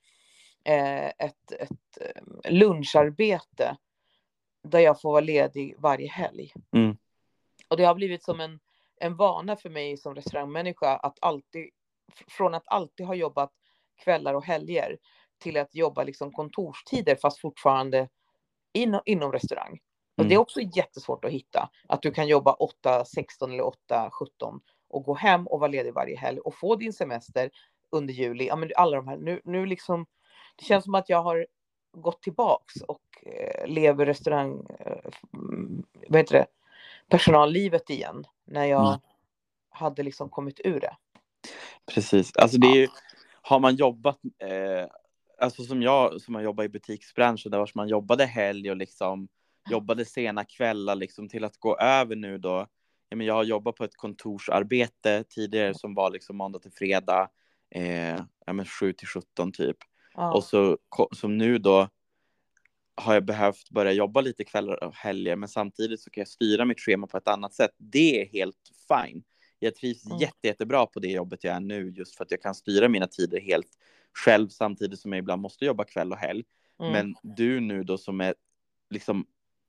Ett, ett luncharbete där jag får vara ledig varje helg. Mm. Och det har blivit som en, en vana för mig som restaurangmänniska att alltid, från att alltid ha jobbat kvällar och helger till att jobba liksom kontorstider fast fortfarande in, inom restaurang. Mm. Och det är också jättesvårt att hitta att du kan jobba åtta sexton eller åtta sjutton och gå hem och vara ledig varje helg och få din semester under juli. Ja, men alla de här, nu, nu liksom det känns som att jag har gått tillbaks och eh, lever restaurang, eh, vad heter det, personallivet igen när jag mm. hade liksom kommit ur det. Precis, alltså det är ju, har man jobbat, eh, alltså som jag som har jobbat i butiksbranschen där man jobbade helg och liksom jobbade sena kvällar liksom till att gå över nu då. Ja, men jag har jobbat på ett kontorsarbete tidigare som var liksom måndag till fredag, eh, ja, men sju till sjutton typ. Ja. Och så som nu då har jag behövt börja jobba lite kvällar och helger, men samtidigt så kan jag styra mitt schema på ett annat sätt. Det är helt fine. Jag trivs Mm. jätte, jättebra på det jobbet jag är nu, just för att jag kan styra mina tider helt själv, samtidigt som jag ibland måste jobba kväll och helg. Mm. Men du nu då som är liksom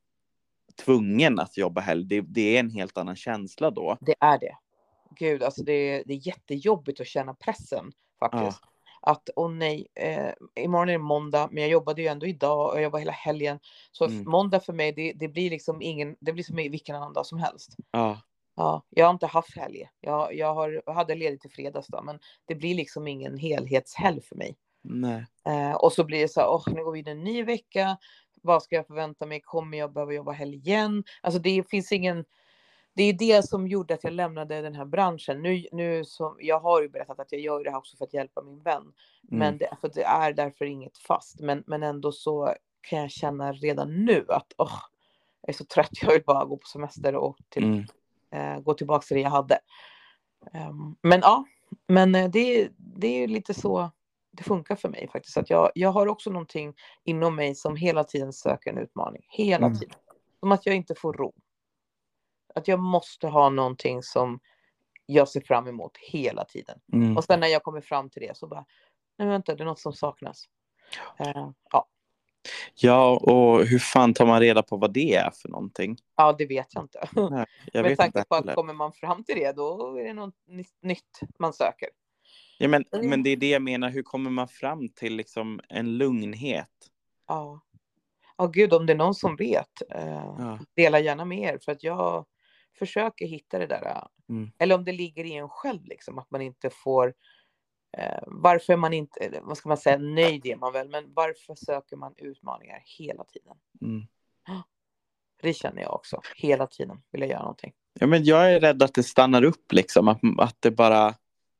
tvungen att jobba helg, det, det är en helt annan känsla då. Det är det. Gud, alltså det, det är jättejobbigt att känna pressen faktiskt. Ja. Att, åh nej, eh, imorgon är det måndag, men jag jobbade ju ändå idag och jag jobbar hela helgen. Så Mm. måndag för mig, det, det blir liksom ingen, det blir som vilken annan dag som helst. Ja. Ja, jag har inte haft helg. Jag, jag, har, jag hade ledigt till fredags då, men det blir liksom ingen helhetshelg för mig. Nej. Eh, och så blir det så här, åh, nu går vi in en ny vecka. Vad ska jag förvänta mig? Kommer jag behöva jobba helg igen? Alltså det finns ingen... Det är det som gjorde att jag lämnade den här branschen. Nu, nu som, jag har ju berättat att jag gör det här också för att hjälpa min vän. Mm. Men det, för det är därför inget fast. Men, men ändå så kan jag känna redan nu att åh, jag är så trött. Jag vill bara gå på semester och till, mm. eh, gå tillbaka till det jag hade. Um, men ja, men det, det är ju lite så det funkar för mig faktiskt. Att jag, jag har också någonting inom mig som hela tiden söker en utmaning. Hela mm. tiden. Som att jag inte får ro. Att jag måste ha någonting som jag ser fram emot hela tiden. Mm. Och sen när jag kommer fram till det så bara, nej vänta, det är något som saknas. Uh, ja. Ja, och hur fan tar man reda på vad det är för någonting? Ja, det vet jag inte. Nej, jag Med vet tanke inte på att kommer man fram till det, då är det något nytt man söker. Ja, men, mm. men det är det jag menar. Hur kommer man fram till liksom en lugnhet? Ja. Ja, gud, om det är någon som vet. Uh, ja. Dela gärna med er, för att jag försöker hitta det där. Mm. Eller om det ligger i en själv, liksom, att man inte får... Eh, varför är man inte, vad ska man säga, nöjd är man väl, men varför söker man utmaningar hela tiden? Mm. Det känner jag också. Hela tiden vill jag göra någonting. Ja, men jag är rädd att det stannar upp, liksom. Att, att det bara...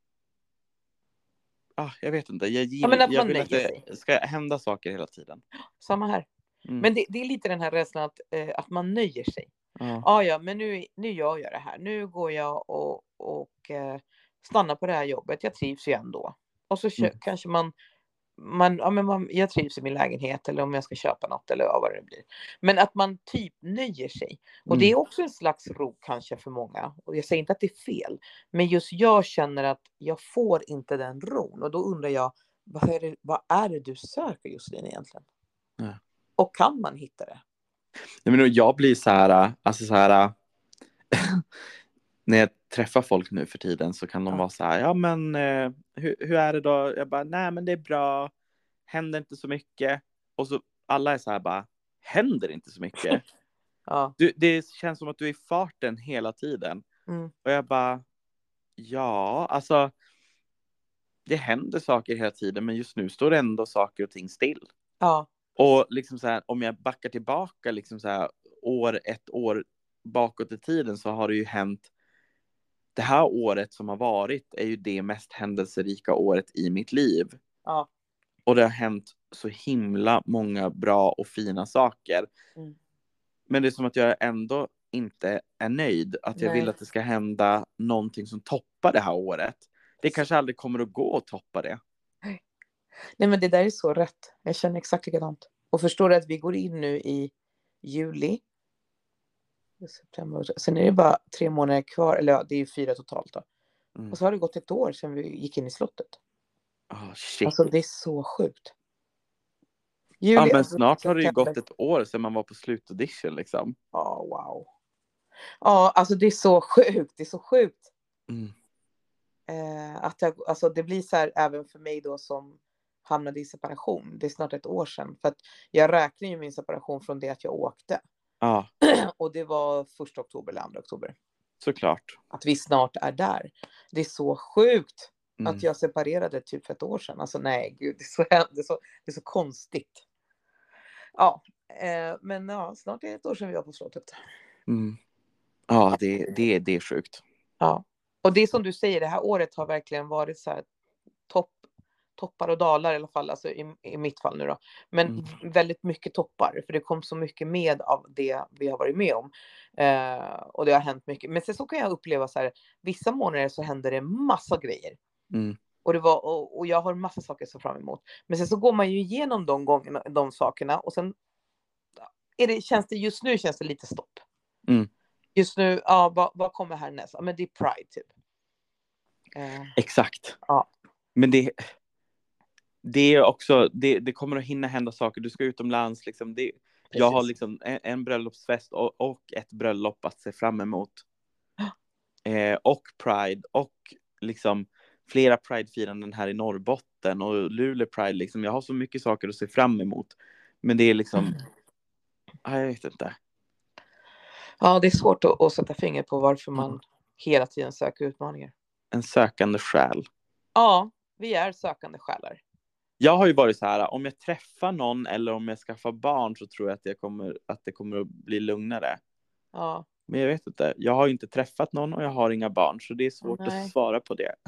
Ah, jag vet inte. Jag, gillar, ja, jag vill att det sig. ska hända saker hela tiden. Samma här. Mm. Men det, det är lite den här rädslan att, eh, att man nöjer sig. Ja, ah, ja, men nu, nu gör jag det här. Nu går jag och, och eh, stannar på det här jobbet. Jag trivs ju ändå. Och så kö- mm. kanske man, man, ja, men man, jag trivs i min lägenhet, eller om jag ska köpa något, eller vad det blir. Men att man typ nöjer sig. Och mm. det är också en slags ro kanske för många. Och jag säger inte att det är fel. Men just jag känner att jag får inte den ron. Och då undrar jag, vad är det, vad är det du söker just din egentligen? Ja. Och kan man hitta det? Nej, men jag blir så här, alltså så här, när jag träffar folk nu för tiden så kan de ja. vara så här, ja men eh, hur, hur är det då? Jag bara, nej men det är bra, händer inte så mycket. Och så alla är så här bara, händer inte så mycket? Ja. Du, det känns som att du är i farten hela tiden. Mm. Och jag bara, ja, alltså det händer saker hela tiden, men just nu står det ändå saker och ting still. Ja. Och liksom så här, om jag backar tillbaka liksom så här, år, ett år bakåt i tiden, så har det ju hänt. Det här året som har varit är ju det mest händelserika året i mitt liv. Ja. Och det har hänt så himla många bra och fina saker. Mm. Men det är som att jag ändå inte är nöjd. Att jag Nej. vill att det ska hända någonting som toppar det här året. Det kanske aldrig kommer att gå att toppa det. Nej, men det där är så rätt. Jag känner exakt likadant. Och förstår du att vi går in nu i juli. September. Sen är det bara tre månader kvar. Eller ja, det är ju fyra totalt då. Mm. Och så har det gått ett år sedan vi gick in i slottet. Oh, shit. Alltså det är så sjukt. Juli, ja, men snart har det ju gått ett år sedan man var på slutaudition liksom. Ja, oh, wow. Ja, alltså det är så sjukt. Det är så sjukt. Mm. Eh, att jag, alltså det blir så här även för mig då som hamnade i separation. Det är snart ett år sedan. För att jag räknar ju min separation från det att jag åkte. Ja. Och det var första oktober eller andra oktober. Såklart. Att vi snart är där. Det är så sjukt mm. att jag separerade typ för ett år sedan. Alltså nej, gud, det är så, det är så, det är så konstigt. Ja, eh, men ja, snart är det ett år sedan vi var på slottet. Mm. Ja, det, det, det är sjukt. Ja, och det som du säger, det här året har verkligen varit så här topp, toppar och dalar i alla fall, alltså i, i mitt fall nu då. Men mm. väldigt mycket toppar, för det kom så mycket med av det vi har varit med om. Eh, och det har hänt mycket. Men sen så kan jag uppleva så här, vissa månader så händer det massa grejer. Mm. Och, det var, och, och jag har massa saker att se fram emot. Men sen så går man ju igenom de gångerna, de sakerna. Och sen är det, känns det just nu känns det lite stopp. Mm. Just nu, ja, vad, vad kommer härnäst? Ja, men det är Pride typ. Eh, Exakt. ja. Men det, det är också, det, det kommer att hinna hända saker. Du ska utomlands. Liksom. Det, jag har liksom en, en bröllopsfest och, och ett bröllop att se fram emot. Eh, och Pride och liksom flera Pride-firanden här i Norrbotten och Luleå Pride. Liksom. Jag har så mycket saker att se fram emot. Men det är liksom, mm. jag vet inte. Ja, det är svårt att, att sätta fingret på varför man mm. hela tiden söker utmaningar. En sökande själ. Ja, vi är sökande själar. Jag har ju varit så här, om jag träffar någon eller om jag skaffar barn så tror jag att, jag kommer, att det kommer att bli lugnare. Ja. Men jag vet inte, jag har inte träffat någon och jag har inga barn så det är svårt Nej. att svara på det.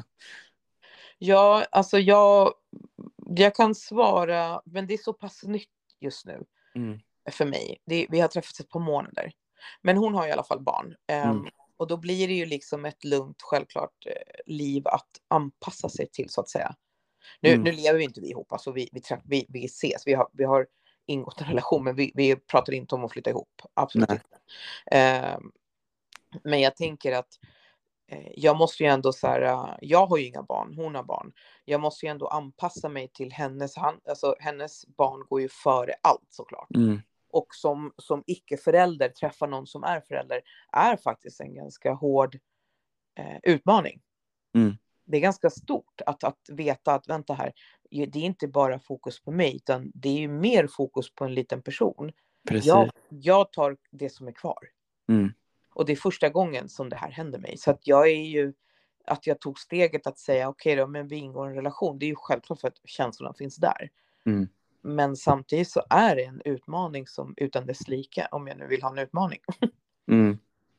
Ja, alltså jag, jag kan svara, men det är så pass nytt just nu mm. för mig. Det, vi har träffats ett par månader. Men hon har i alla fall barn. Mm. Um, och då blir det ju liksom ett lugnt, självklart eh, liv att anpassa sig till så att säga. Nu, mm. nu lever vi inte vi ihop, alltså vi, vi, träff, vi, vi ses, vi har, vi har ingått en relation, men vi, vi pratar inte om att flytta ihop. Absolut Nej. inte. Um, men jag tänker att eh, jag måste ju ändå så här, uh, jag har ju inga barn, hon har barn. Jag måste ju ändå anpassa mig till hennes, han, alltså hennes barn går ju före allt såklart. Mm. Och som, som icke-förälder, träffa någon som är förälder, är faktiskt en ganska hård eh, utmaning. Mm. Det är ganska stort att, att veta att, vänta här, det är inte bara fokus på mig, utan det är ju mer fokus på en liten person. Precis. Jag, jag tar det som är kvar. Mm. Och det är första gången som det här händer mig. Så att jag är ju, att jag tog steget att säga, okej okay då, men vi ingår en relation. Det är ju självklart för att känslorna finns där. Mm. Men samtidigt så är det en utmaning som utan dess like, om jag nu vill ha en utmaning. Mm.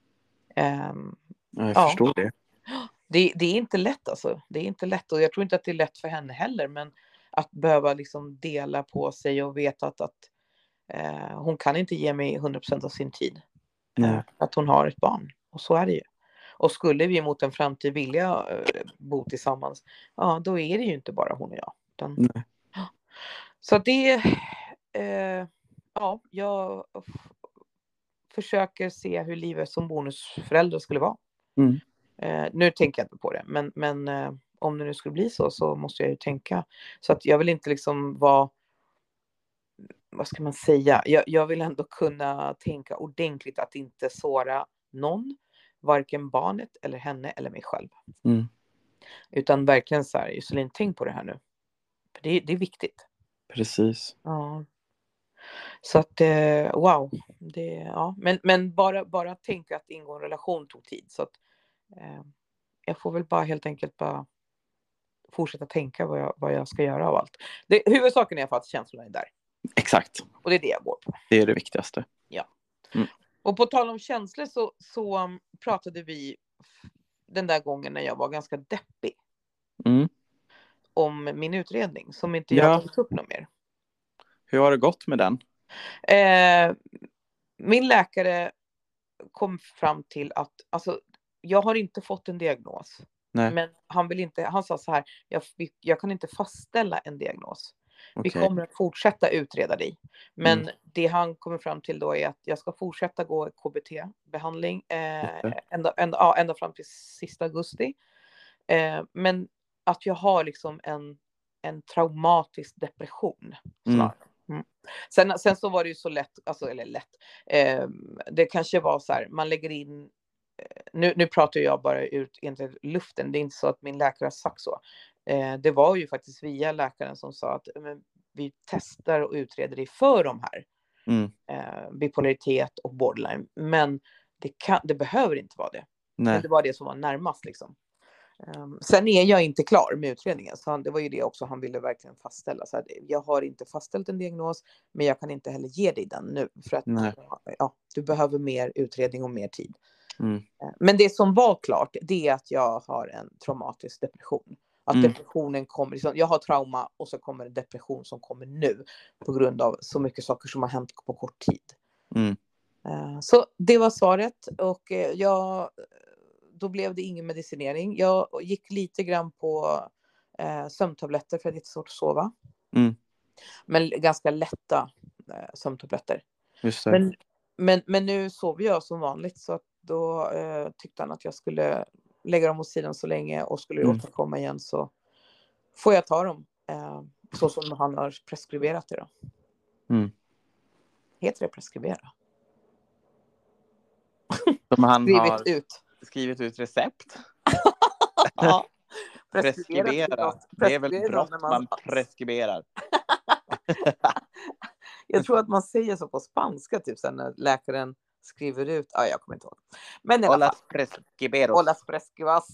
um, jag ja. förstår det. det. Det är inte lätt alltså. Det är inte lätt och jag tror inte att det är lätt för henne heller. Men att behöva liksom dela på sig och veta att, att uh, hon kan inte ge mig hundra procent av sin tid. Uh, att hon har ett barn. Och så är det ju. Och skulle vi mot en framtid vilja uh, bo tillsammans, ja då är det ju inte bara hon och jag. Utan, Nej. Så det uh, ja, jag f- försöker se hur livet som bonusförälder skulle vara. Mm. Eh, nu tänker jag inte på det, men, men eh, om det nu skulle bli så så måste jag ju tänka. Så att jag vill inte liksom vara, vad ska man säga, jag, jag vill ändå kunna tänka ordentligt att inte såra någon, varken barnet eller henne eller mig själv. Mm. Utan verkligen så här, Jocelyn, tänk på det här nu. För det, det är viktigt. Precis. Ja. Så att, eh, wow. Det, ja. Men, men bara, bara tänka att ingå en relation tog tid. Så att eh, jag får väl bara helt enkelt bara fortsätta tänka vad jag, vad jag ska göra av allt. Det, huvudsaken är för att känslorna är där. Exakt. Och det är det jag går på. Det är det viktigaste. Ja. Mm. Och på tal om känslor så, så um, pratade vi den där gången när jag var ganska deppig. Mm. Om min utredning som inte Ja. jag har tagit upp något mer. Hur har det gått med den? Eh, min läkare kom fram till att alltså, jag har inte fått en diagnos. Nej. Men han vill inte, han sa så här, jag, jag kan inte fastställa en diagnos. Okay. Vi kommer att fortsätta utreda dig. Men mm. det han kommer fram till då är att jag ska fortsätta gå K B T-behandling eh, okay. ända, ända, ja, ända fram till sista augusti. Eh, men att jag har liksom en, en traumatisk depression snarare. Mm. Mm. Sen, sen så var det ju så lätt, alltså, eller lätt, eh, det kanske var så här, man lägger in, eh, nu, nu pratar jag bara ut inte luften, det är inte så att min läkare har sagt så. Eh, det var ju faktiskt via läkaren som sa att men, vi testar och utreder dig för de här. Mm. Eh, bipolaritet och borderline, men det, kan, det behöver inte vara det. Nej. Men det var det som var närmast liksom. Um, sen är jag inte klar med utredningen. Så han, det var ju det också han ville verkligen fastställa. Så att jag har inte fastställt en diagnos. Men jag kan inte heller ge dig den nu. För att ja, du behöver mer utredning och mer tid. Mm. Uh, men det som var klart, det är att jag har en traumatisk depression. Att mm. depressionen kommer, liksom, jag har trauma och så kommer en depression som kommer nu. På grund av så mycket saker som har hänt på kort tid. Mm. Uh, så det var svaret. Och uh, jag... Då blev det ingen medicinering. Jag gick lite grann på eh, sömntabletter för att det är svårt att sova. Mm. Men ganska lätta eh, sömntabletter. Just det. Men, men, men nu sov jag som vanligt, så att då eh, tyckte han att jag skulle lägga dem åt sidan så länge, och skulle det Mm. återkomma igen så får jag ta dem eh, så som han har preskriberat det då. Mm. Heter det preskribera? Som han Skrivit har ut. skrivit ut recept. Ja. Preskribera. Det är väl Preskriberar brott när man preskriberar. Jag tror att man säger så på spanska, typ sen när läkaren skriver ut. Ja, jag kommer inte ihåg. Men i alla fall. Olas prescriberos. Olas prescribas.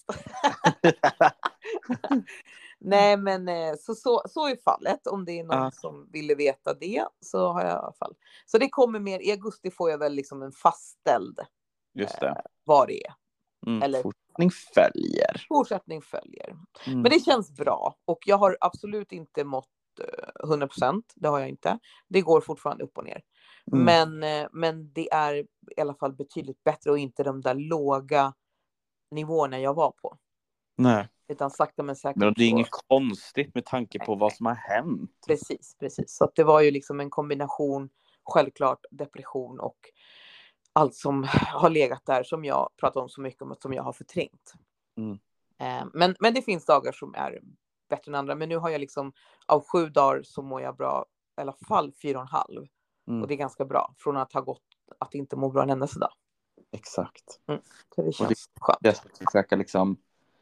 Nej, men eh, så, så, så är fallet. Om det är någon Ja. som ville veta det, så har jag i alla fall. Så det kommer mer. I augusti får jag väl liksom en fastställd Just det. eh, vad det är. Mm. Eller Fortsättning följer. fortsättning följer. Mm. Men det känns bra. Och jag har absolut inte mått eh, hundra procent. Det har jag inte. Det går fortfarande upp och ner. Mm. Men, eh, men det är i alla fall betydligt bättre, och inte de där låga nivåerna jag var på. Nej. Utan sakta men säkert. Men det är så- inget konstigt med tanke på vad som har hänt. Precis, precis. Så att det var ju liksom en kombination, självklart depression och allt som har legat där, som jag pratar om så mycket om, som jag har förträngt. Mm. Eh, men, men det finns dagar som är bättre än andra. Men nu har jag liksom, av sju dagar så mår jag bra, i alla fall fyra och en halv. Mm. Och det är ganska bra, från att ha gått att inte må bra en enda dag. Exakt. Mm. Så det känns det- skönt. Jag ska försöka liksom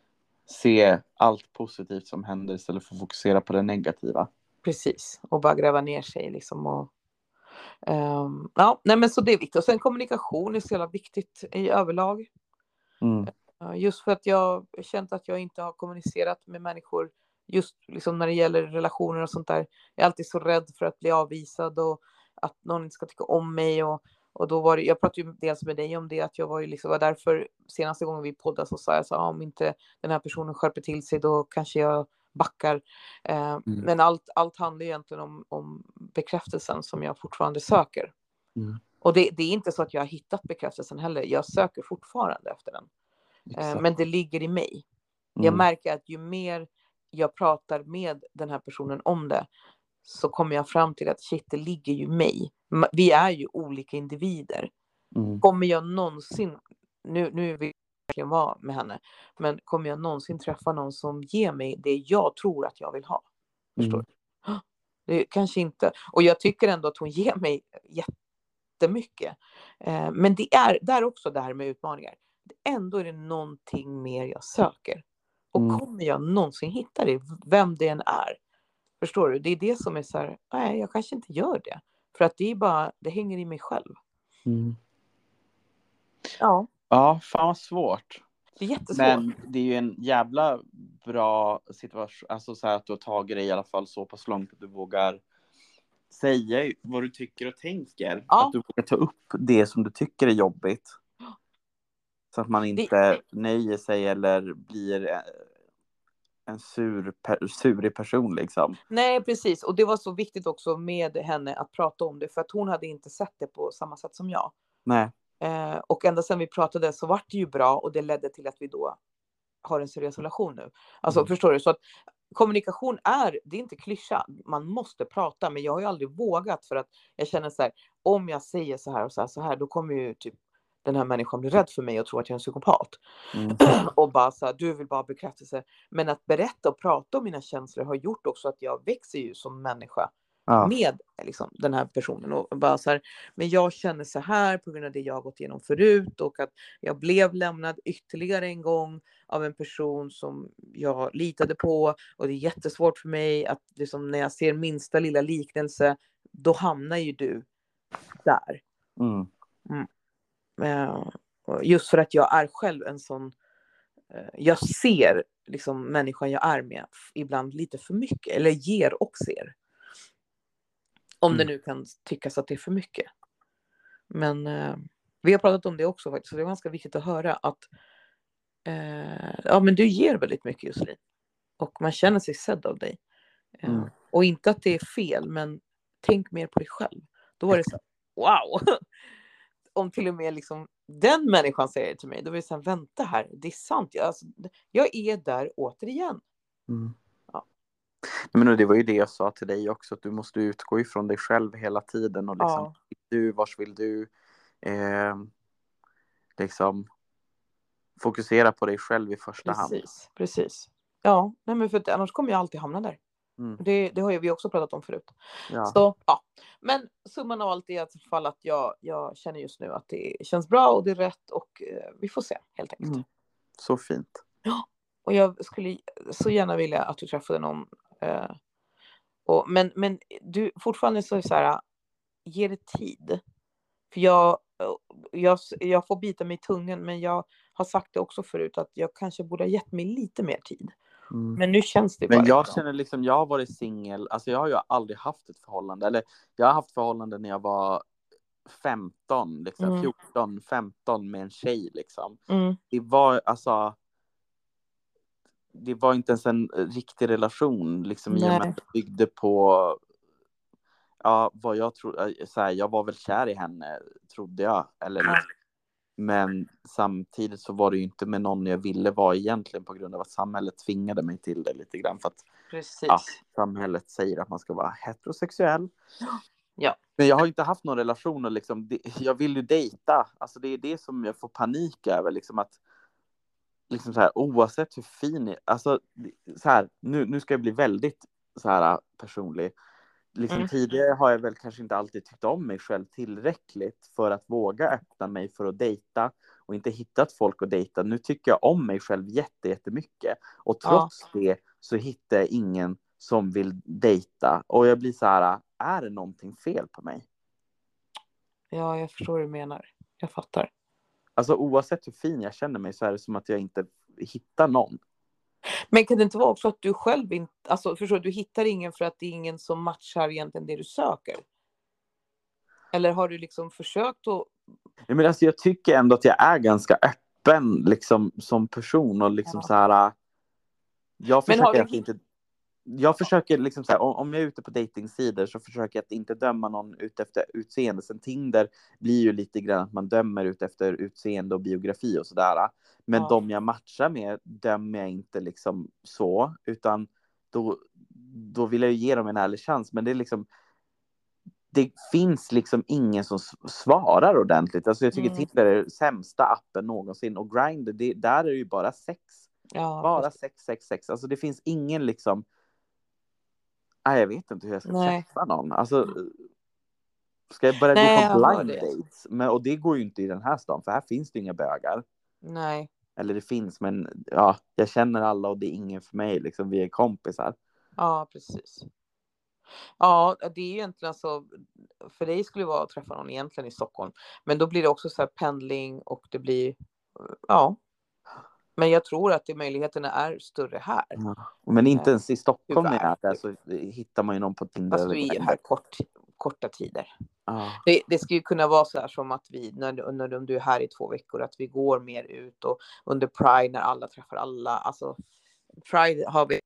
se allt positivt som händer istället för att fokusera på det negativa. Precis, och bara gräva ner sig liksom. Och, um, ja, nej men så det är viktigt. Och sen kommunikation är så jävla viktigt i överlag. Mm. Uh, just för att jag känt att jag inte har kommunicerat med människor, just liksom när det gäller relationer och sånt där. Jag är alltid så rädd för att bli avvisad, och att någon inte ska tycka om mig. Och, och då var det, jag pratade ju dels med dig om det, att jag var ju liksom, var därför senaste gången vi poddade så sa jag så, ah, om inte den här personen skärper till sig, då kanske jag backar. Eh, Mm. Men allt, allt handlar egentligen om, om bekräftelsen som jag fortfarande söker. Mm. Och det, det är inte så att jag har hittat bekräftelsen heller. Jag söker fortfarande efter den. Eh, Exakt. men det ligger i mig. Mm. Jag märker att ju mer jag pratar med den här personen om det, så kommer jag fram till att shit, det ligger ju i mig. Ma- Vi är ju olika individer. Mm. Kommer jag någonsin, nu, nu vill jag verkligen vara med henne, men kommer jag någonsin träffa någon som ger mig det jag tror att jag vill ha? Förstår Mm. du? Det kanske inte. Och jag tycker ändå att hon ger mig jättemycket. Eh, men det är där också det här med utmaningar. Ändå är det någonting mer jag söker. Och Mm. kommer jag någonsin hitta det, vem det än är? Förstår du? Det är det som är så här, nej, jag kanske inte gör det. För att det är bara, det hänger i mig själv. Mm. Ja, Ja, fan vad svårt. det är jättesvårt. Men det är ju en jävla bra situation, alltså så här att du har tagit dig i alla fall så pass långt att du vågar säga vad du tycker och tänker. Ja. Att du vågar ta upp det som du tycker är jobbigt. Så att man inte Det- nöjer sig eller blir en sur, surig person liksom. Nej, precis. Och det var så viktigt också med henne att prata om det. För att hon hade inte sett det på samma sätt som jag. Nej. Eh, och ända sedan vi pratade så var det ju bra. Och det ledde till att vi då har en seriös relation nu. Alltså, Mm. förstår du? Så att kommunikation är, det är inte klyscha. Man måste prata. Men jag har ju aldrig vågat, för att jag känner så här, om jag säger så här och så här, så här, då kommer ju typ den här människan bli rädd för mig och tro att jag är en psykopat. Mm. Och bara så här, du vill bara bekräftelse. Men att berätta och prata om mina känslor har gjort också att jag växer ju som människa. Ja. Med liksom, den här personen. Och bara så här, men jag känner så här på grund av det jag har gått igenom förut. Och att jag blev lämnad ytterligare en gång av en person som jag litade på. Och det är jättesvårt för mig att liksom, när jag ser minsta lilla liknelse, då hamnar ju du där. Mm. Uh, just för att jag är själv en sån, uh, jag ser liksom människan jag är med ibland lite för mycket, eller ger och ser. Om Mm. det nu kan tyckas att det är för mycket. Men uh, vi har pratat om det också faktiskt, så det är ganska viktigt att höra att uh, ja, men du ger väldigt mycket, Josselin. Och man känner sig sedd av dig. Uh, Mm. Och inte att det är fel, men tänk mer på dig själv. Då var det så, wow! Om till och med liksom den människan säger det till mig, då vill jag säga, vänta här, det är sant. Jag, alltså, jag är där återigen. Mm. Ja. Men det var ju det jag sa till dig också, att du måste utgå ifrån dig själv hela tiden och liksom Ja. du, vars vill du? Eh, liksom fokusera på dig själv i första hand. Precis, precis. Ja, nej men för att annars kommer jag alltid hamna där. Mm. Det, det har ju vi också pratat om förut. Ja. Så ja, men summan av allt är i alla fall att jag, jag känner just nu att det känns bra och det är rätt och eh, vi får se helt enkelt. Mm. Så fint. Ja, och jag skulle så gärna vilja att du träffade någon. Eh, och, men, men du fortfarande så är det så här, ge det tid. För jag, jag, jag får bita mig i tungan, men jag har sagt det också förut att jag kanske borde ha gett mig lite mer tid. Mm. Men nu känns det bara. Men jag känner liksom, jag har varit singel, alltså jag har ju aldrig haft ett förhållande, eller jag har haft förhållande när jag var femton, liksom, Mm. fjorton, femton med en tjej liksom. Mm. Det var alltså, det var inte ens en riktig relation liksom, i och med att det byggde på, ja, vad jag trodde, så här, jag var väl kär i henne, trodde jag, eller Ja. men samtidigt så var det ju inte med någon jag ville vara egentligen, på grund av att samhället tvingade mig till det lite grann, för att Precis. ja, samhället säger att man ska vara heterosexuell. Ja. Men jag har inte haft någon relation och liksom, det, jag vill ju dejta. Alltså det är det som jag får panik över, liksom att liksom så här, oavsett hur fin, alltså så här, nu, nu ska jag bli väldigt så här personlig. Liksom Mm. tidigare har jag väl kanske inte alltid tyckt om mig själv tillräckligt för att våga öppna mig för att dejta och inte hittat folk att dejta. Nu tycker jag om mig själv jätte, jättemycket, och trots ja. det så hittar jag ingen som vill dejta, och jag blir så här, är det någonting fel på mig? Ja, jag förstår vad du menar. Jag fattar. Alltså oavsett hur fin jag känner mig så är det som att jag inte hittar någon. Men kan det inte vara också att du själv inte, alltså förstår du, hittar ingen för att det är ingen som matchar egentligen det du söker? Eller har du liksom försökt att... Ja, men alltså jag tycker ändå att jag är ganska öppen liksom som person, och liksom ja. så här, jag försöker du... att inte jag försöker liksom så här, om jag är ute på datingsidor så försöker jag att inte döma någon ut efter utseende. Sen Tinder blir ju lite grann att man dömer ut efter utseende och biografi och sådär. Men ja. de jag matchar med dömer jag inte liksom så, utan då, då vill jag ju ge dem en ärlig chans. Men det är liksom, det finns liksom ingen som svarar ordentligt. Alltså jag tycker mm. Tinder är sämsta appen någonsin, och Grindr, det, där är det ju bara sex. Ja, bara precis. sex, sex, sex. Alltså det finns ingen liksom, nej, jag vet inte hur jag ska Nej. träffa någon. Alltså, ska jag börja Nej, gå på blind dates? Men, och det går ju inte i den här stan, för här finns det inga bögar. Nej. Eller det finns, men ja, jag känner alla och det är ingen för mig. Liksom, vi är kompisar. Ja, precis. Ja, det är egentligen så, för dig skulle det vara att träffa någon egentligen i Stockholm. Men då blir det också så här pendling, och det blir, ja. Men jag tror att det, möjligheterna är större här. Ja. Men inte ens i Stockholm är det, så hittar man ju någon på Tinder. Fast vi är här kort, korta tider. Ah. Det, det skulle kunna vara så här som att vi, när, när du är här i två veckor, att vi går mer ut, och under Pride när alla träffar alla. Alltså, Pride har vi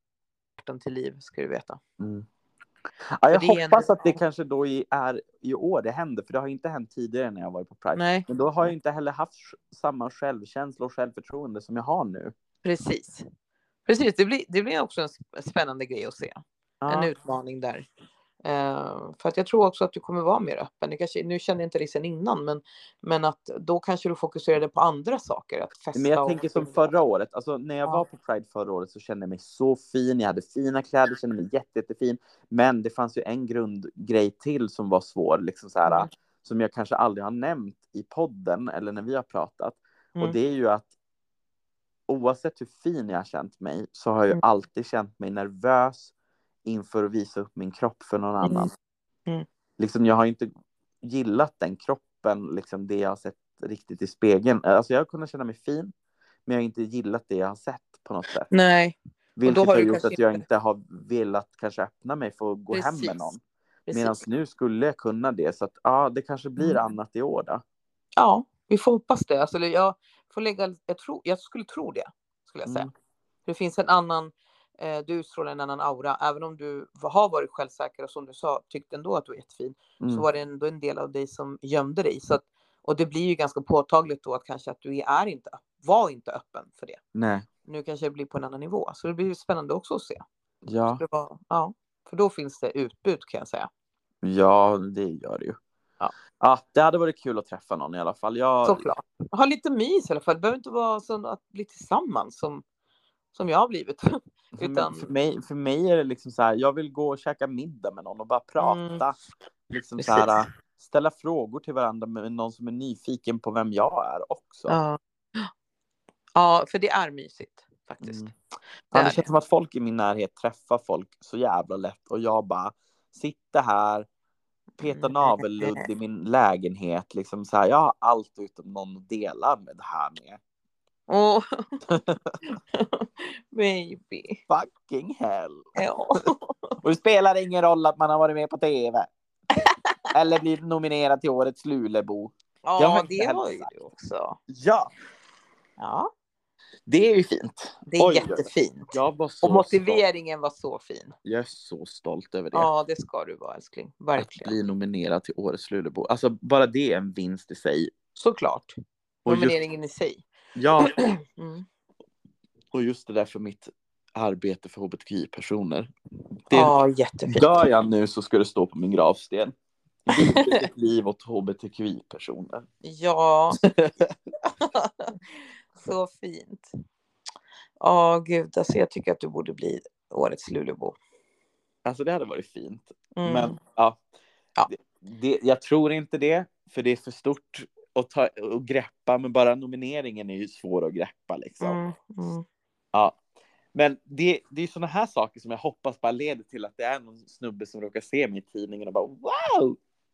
till liv, ska du veta. Mm. Ja, jag hoppas en... att det kanske då är i år det händer, för det har inte hänt tidigare när jag varit på Pride. Nej. Men då har jag inte heller haft samma självkänsla och självförtroende som jag har nu. Precis. Precis, det blir, det blir också en spännande grej att se. Ja. En utmaning där. Uh, för att jag tror också att du kommer vara mer öppen. Kanske, nu känner jag inte det sen innan, men, men att då kanske du fokuserade på andra saker. Att festa. Men jag tänker som förra året. Alltså, när jag ja. var på Pride förra året så kände jag mig så fin. Jag hade fina kläder, kände mig jätte, jättefin. Men det fanns ju en grundgrej till som var svår. Liksom så här, mm. som jag kanske aldrig har nämnt i podden eller när vi har pratat. Mm. Och det är ju att oavsett hur fin jag har känt mig så har jag mm. alltid känt mig nervös inför att visa upp min kropp för någon annan. Mm. Mm. Liksom, jag har inte gillat den kroppen, liksom det jag har sett riktigt i spegeln. Alltså jag har kunnat känna mig fin, men jag har inte gillat det jag har sett på något sätt. Nej. Vilket har gjort att jag inte har velat kanske öppna mig för att gå Precis. hem med någon. Medan nu skulle jag kunna det, så att ja, det kanske blir mm. annat i år då. Ja, vi får hoppas det. Alltså, jag får lägga, jag, tror, jag skulle tro det, skulle jag säga. Mm. Det finns en annan, eh, du utstrålar en annan aura. Även om du har varit självsäker och som du sa, tyckte ändå att du är jättefin. Mm. Så var det ändå en del av dig som gömde dig. Så att, och det blir ju ganska påtagligt då att kanske att du är inte, var inte öppen för det. Nej. Nu kanske det blir på en annan nivå. Så det blir ju spännande också att se. Ja. Det var, ja. För då finns det utbud, kan jag säga. Ja, det gör det ju. Ja. Ja, det hade varit kul att träffa någon i alla fall. Jag... Såklart. Ha lite mys i alla fall. Det behöver inte vara så att bli tillsammans som, som jag har blivit. Utan... för, mig, för mig är det liksom så här, jag vill gå och käka middag med någon och bara prata. Mm. Liksom så här, ställa frågor till varandra med någon som är nyfiken på vem jag är också. Ja, ja för det är mysigt faktiskt. Mm. Det, ja, det känns det. Som att folk i min närhet träffar folk så jävla lätt. Och jag bara sitter här, petar navelludd i min lägenhet. Liksom så här, jag har allt utom någon att dela med det här med. Oh. Baby. Fucking hell. Ja. Och det spelar ingen roll att man har varit med på tv. Eller blir nominerad till årets Lulebo. Ja, det har ju du också. Ja. Ja. Det är ju fint. Det är Oj, jättefint. Jag var så och motiveringen stolt. Var så fin. Jag är så stolt över det. Ja, det ska du vara, älskling. Verkligen. Att bli nominerad till årets Lulebo. Alltså, bara det är en vinst i sig. Såklart. Nomineringen just... i sig. Ja. Mm. Och just det där för mitt arbete för hbtqi-personer. Det... Ja, jättefint. Dör jag nu så ska det stå på min gravsten. Vilket liv åt hbtqi-personer. Ja. Så fint. Ja, oh, gud. Alltså jag tycker att du borde bli årets Lulebo. Alltså det hade varit fint. Mm. Men ja, ja. Det, det, jag tror inte det. För det är för stort att, ta, att greppa. Men bara nomineringen är ju svår att greppa liksom. Mm. Mm. Ja. Men det, det är såna här saker som jag hoppas bara leder till att det är någon snubbe som råkar se mig i tidningen och bara wow!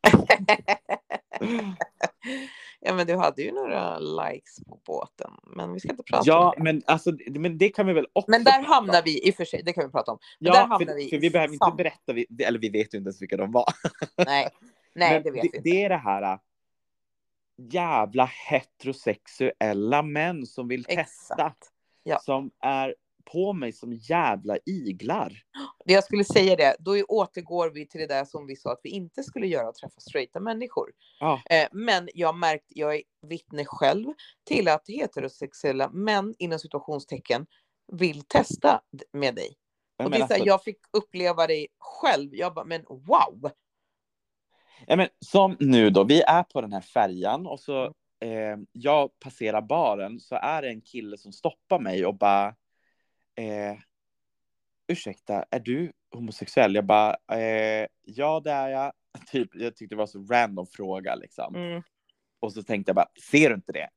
Ja, men du hade ju några likes på båten. Men vi ska inte prata ja, om det. Men, alltså, men det kan vi väl också Men där hamnar vi, i och för sig, det kan vi prata om. Men ja, där hamnar för, vi för vi behöver sam- inte berätta, vi, eller vi vet ju inte ens vilka de var. Nej, nej det vet det, vi inte. Det är det här jävla heterosexuella män som vill testa. Exakt. Ja. Som är på mig som jävla iglar. Det jag skulle säga det, då återgår vi till det där som vi sa att vi inte skulle göra, att träffa straighta människor. Ja. Eh, men jag har märkt, jag är vittne själv till att heterosexuella män inom situationstecken vill testa med dig. Jag och det är så här, alltså... jag fick uppleva det själv. Jag bara, men wow! Ja, men som nu då, vi är på den här färjan och så eh, jag passerar baren, så är det en kille som stoppar mig och bara eh, ursäkta, är du homosexuell? Jag bara, eh, ja det är jag. Typ, jag tyckte det var så random fråga liksom. Mm. Och så tänkte jag bara, ser du inte det?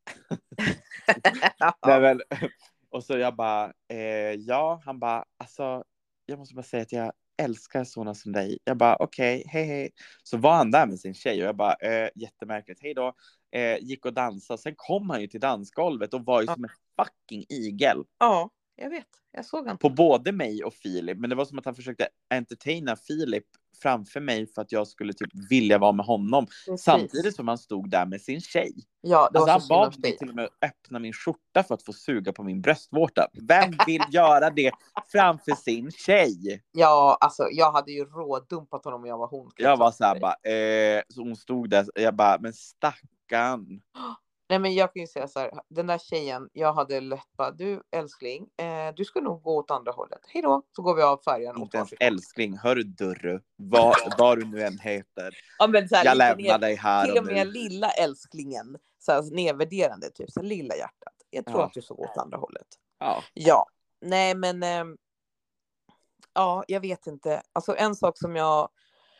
Nej, men, och så jag bara, eh, ja, han bara, alltså jag måste bara säga att jag älskar sådana som dig. Jag bara, okej, okay, hej hej. Så var han där med sin tjej och jag bara, eh, jättemärkligt, hej då. Eh, gick och dansade, sen kom han ju till dansgolvet och var ju ja. som en fucking igel. Ja, jag vet, jag såg han. På både mig och Filip, men det var som att han försökte entertaina Filip framför mig för att jag skulle typ vilja vara med honom. Precis. Samtidigt som han stod där med sin tjej. Ja, det alltså, var han bad mig till och med att öppna min skjorta för att få suga på min bröstvårta. Vem vill göra det framför sin tjej? Ja, alltså jag hade ju rådumpat honom om jag var hon. Jag var så här bara, eh, så hon stod där, jag bara, men stackarn. Nej, men jag kan ju säga så här, den där tjejen, jag hade lätt bara, du älskling, eh, du ska nog gå åt andra hållet. Hej då, så går vi av färjan. Inte ens älskling, hör du Durru, vad, vad du nu än heter. Ja, men så här, jag lämnar ner, dig här. Till och med nu. Lilla älsklingen, så här, nedvärderande, typ, så här, lilla hjärtat. Jag tror ja. att du ska gå åt andra hållet. Ja. Ja, nej men, eh, ja, jag vet inte. Alltså en sak som jag...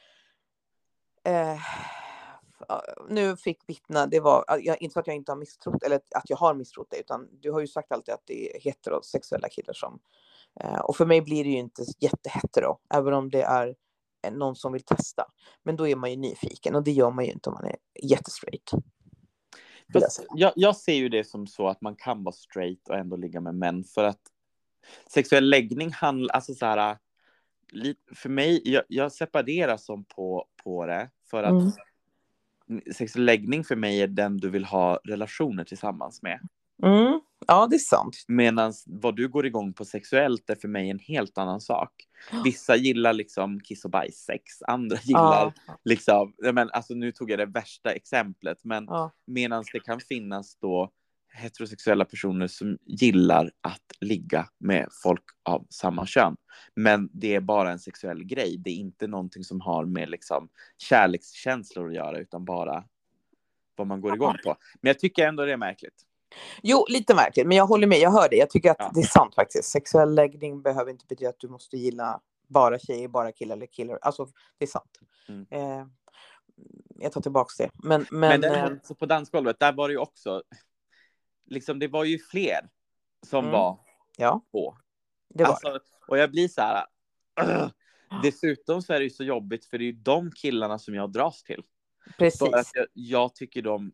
Eh, nu fick vittna, det var jag, inte så att jag inte har misstrott eller att jag har misstrott det, utan du har ju sagt alltid att det är heterosexuella killar som eh, och för mig blir det ju inte jättehetero, även om det är någon som vill testa, men då är man ju nyfiken och det gör man ju inte om man är jättestraight. Jag, jag ser ju det som så att man kan vara straight och ändå ligga med män, för att sexuell läggning handlar, alltså så här, för mig, jag, jag separerar som på, på det, för att mm. sexuell läggning för mig är den du vill ha relationer tillsammans med. Mm. Ja, det är sant. Medan vad du går igång på sexuellt är för mig en helt annan sak. Vissa gillar liksom kiss och bajssex. Andra gillar ja. liksom, men alltså nu tog jag det värsta exemplet. Men ja. medan det kan finnas då heterosexuella personer som gillar att ligga med folk av samma kön. Men det är bara en sexuell grej. Det är inte någonting som har med liksom kärlekskänslor att göra, utan bara vad man går igång på. Men jag tycker ändå det är märkligt. Jo, lite märkligt, men jag håller med, jag hör det. Jag tycker att Ja. det är sant faktiskt. Sexuell läggning behöver inte betyda att du måste gilla bara tjejer, bara killar eller killar. Alltså, det är sant. Mm. Eh, jag tar tillbaka det. Men, men, Men eh, däremot, så på dansgolvet, där var det ju också, liksom det var ju fler som Mm. var ja, på. det var Alltså, och jag blir så här, "Ugh." Dessutom så är det ju så jobbigt, för det är ju de killarna som jag dras till. precis. För att jag, jag tycker de,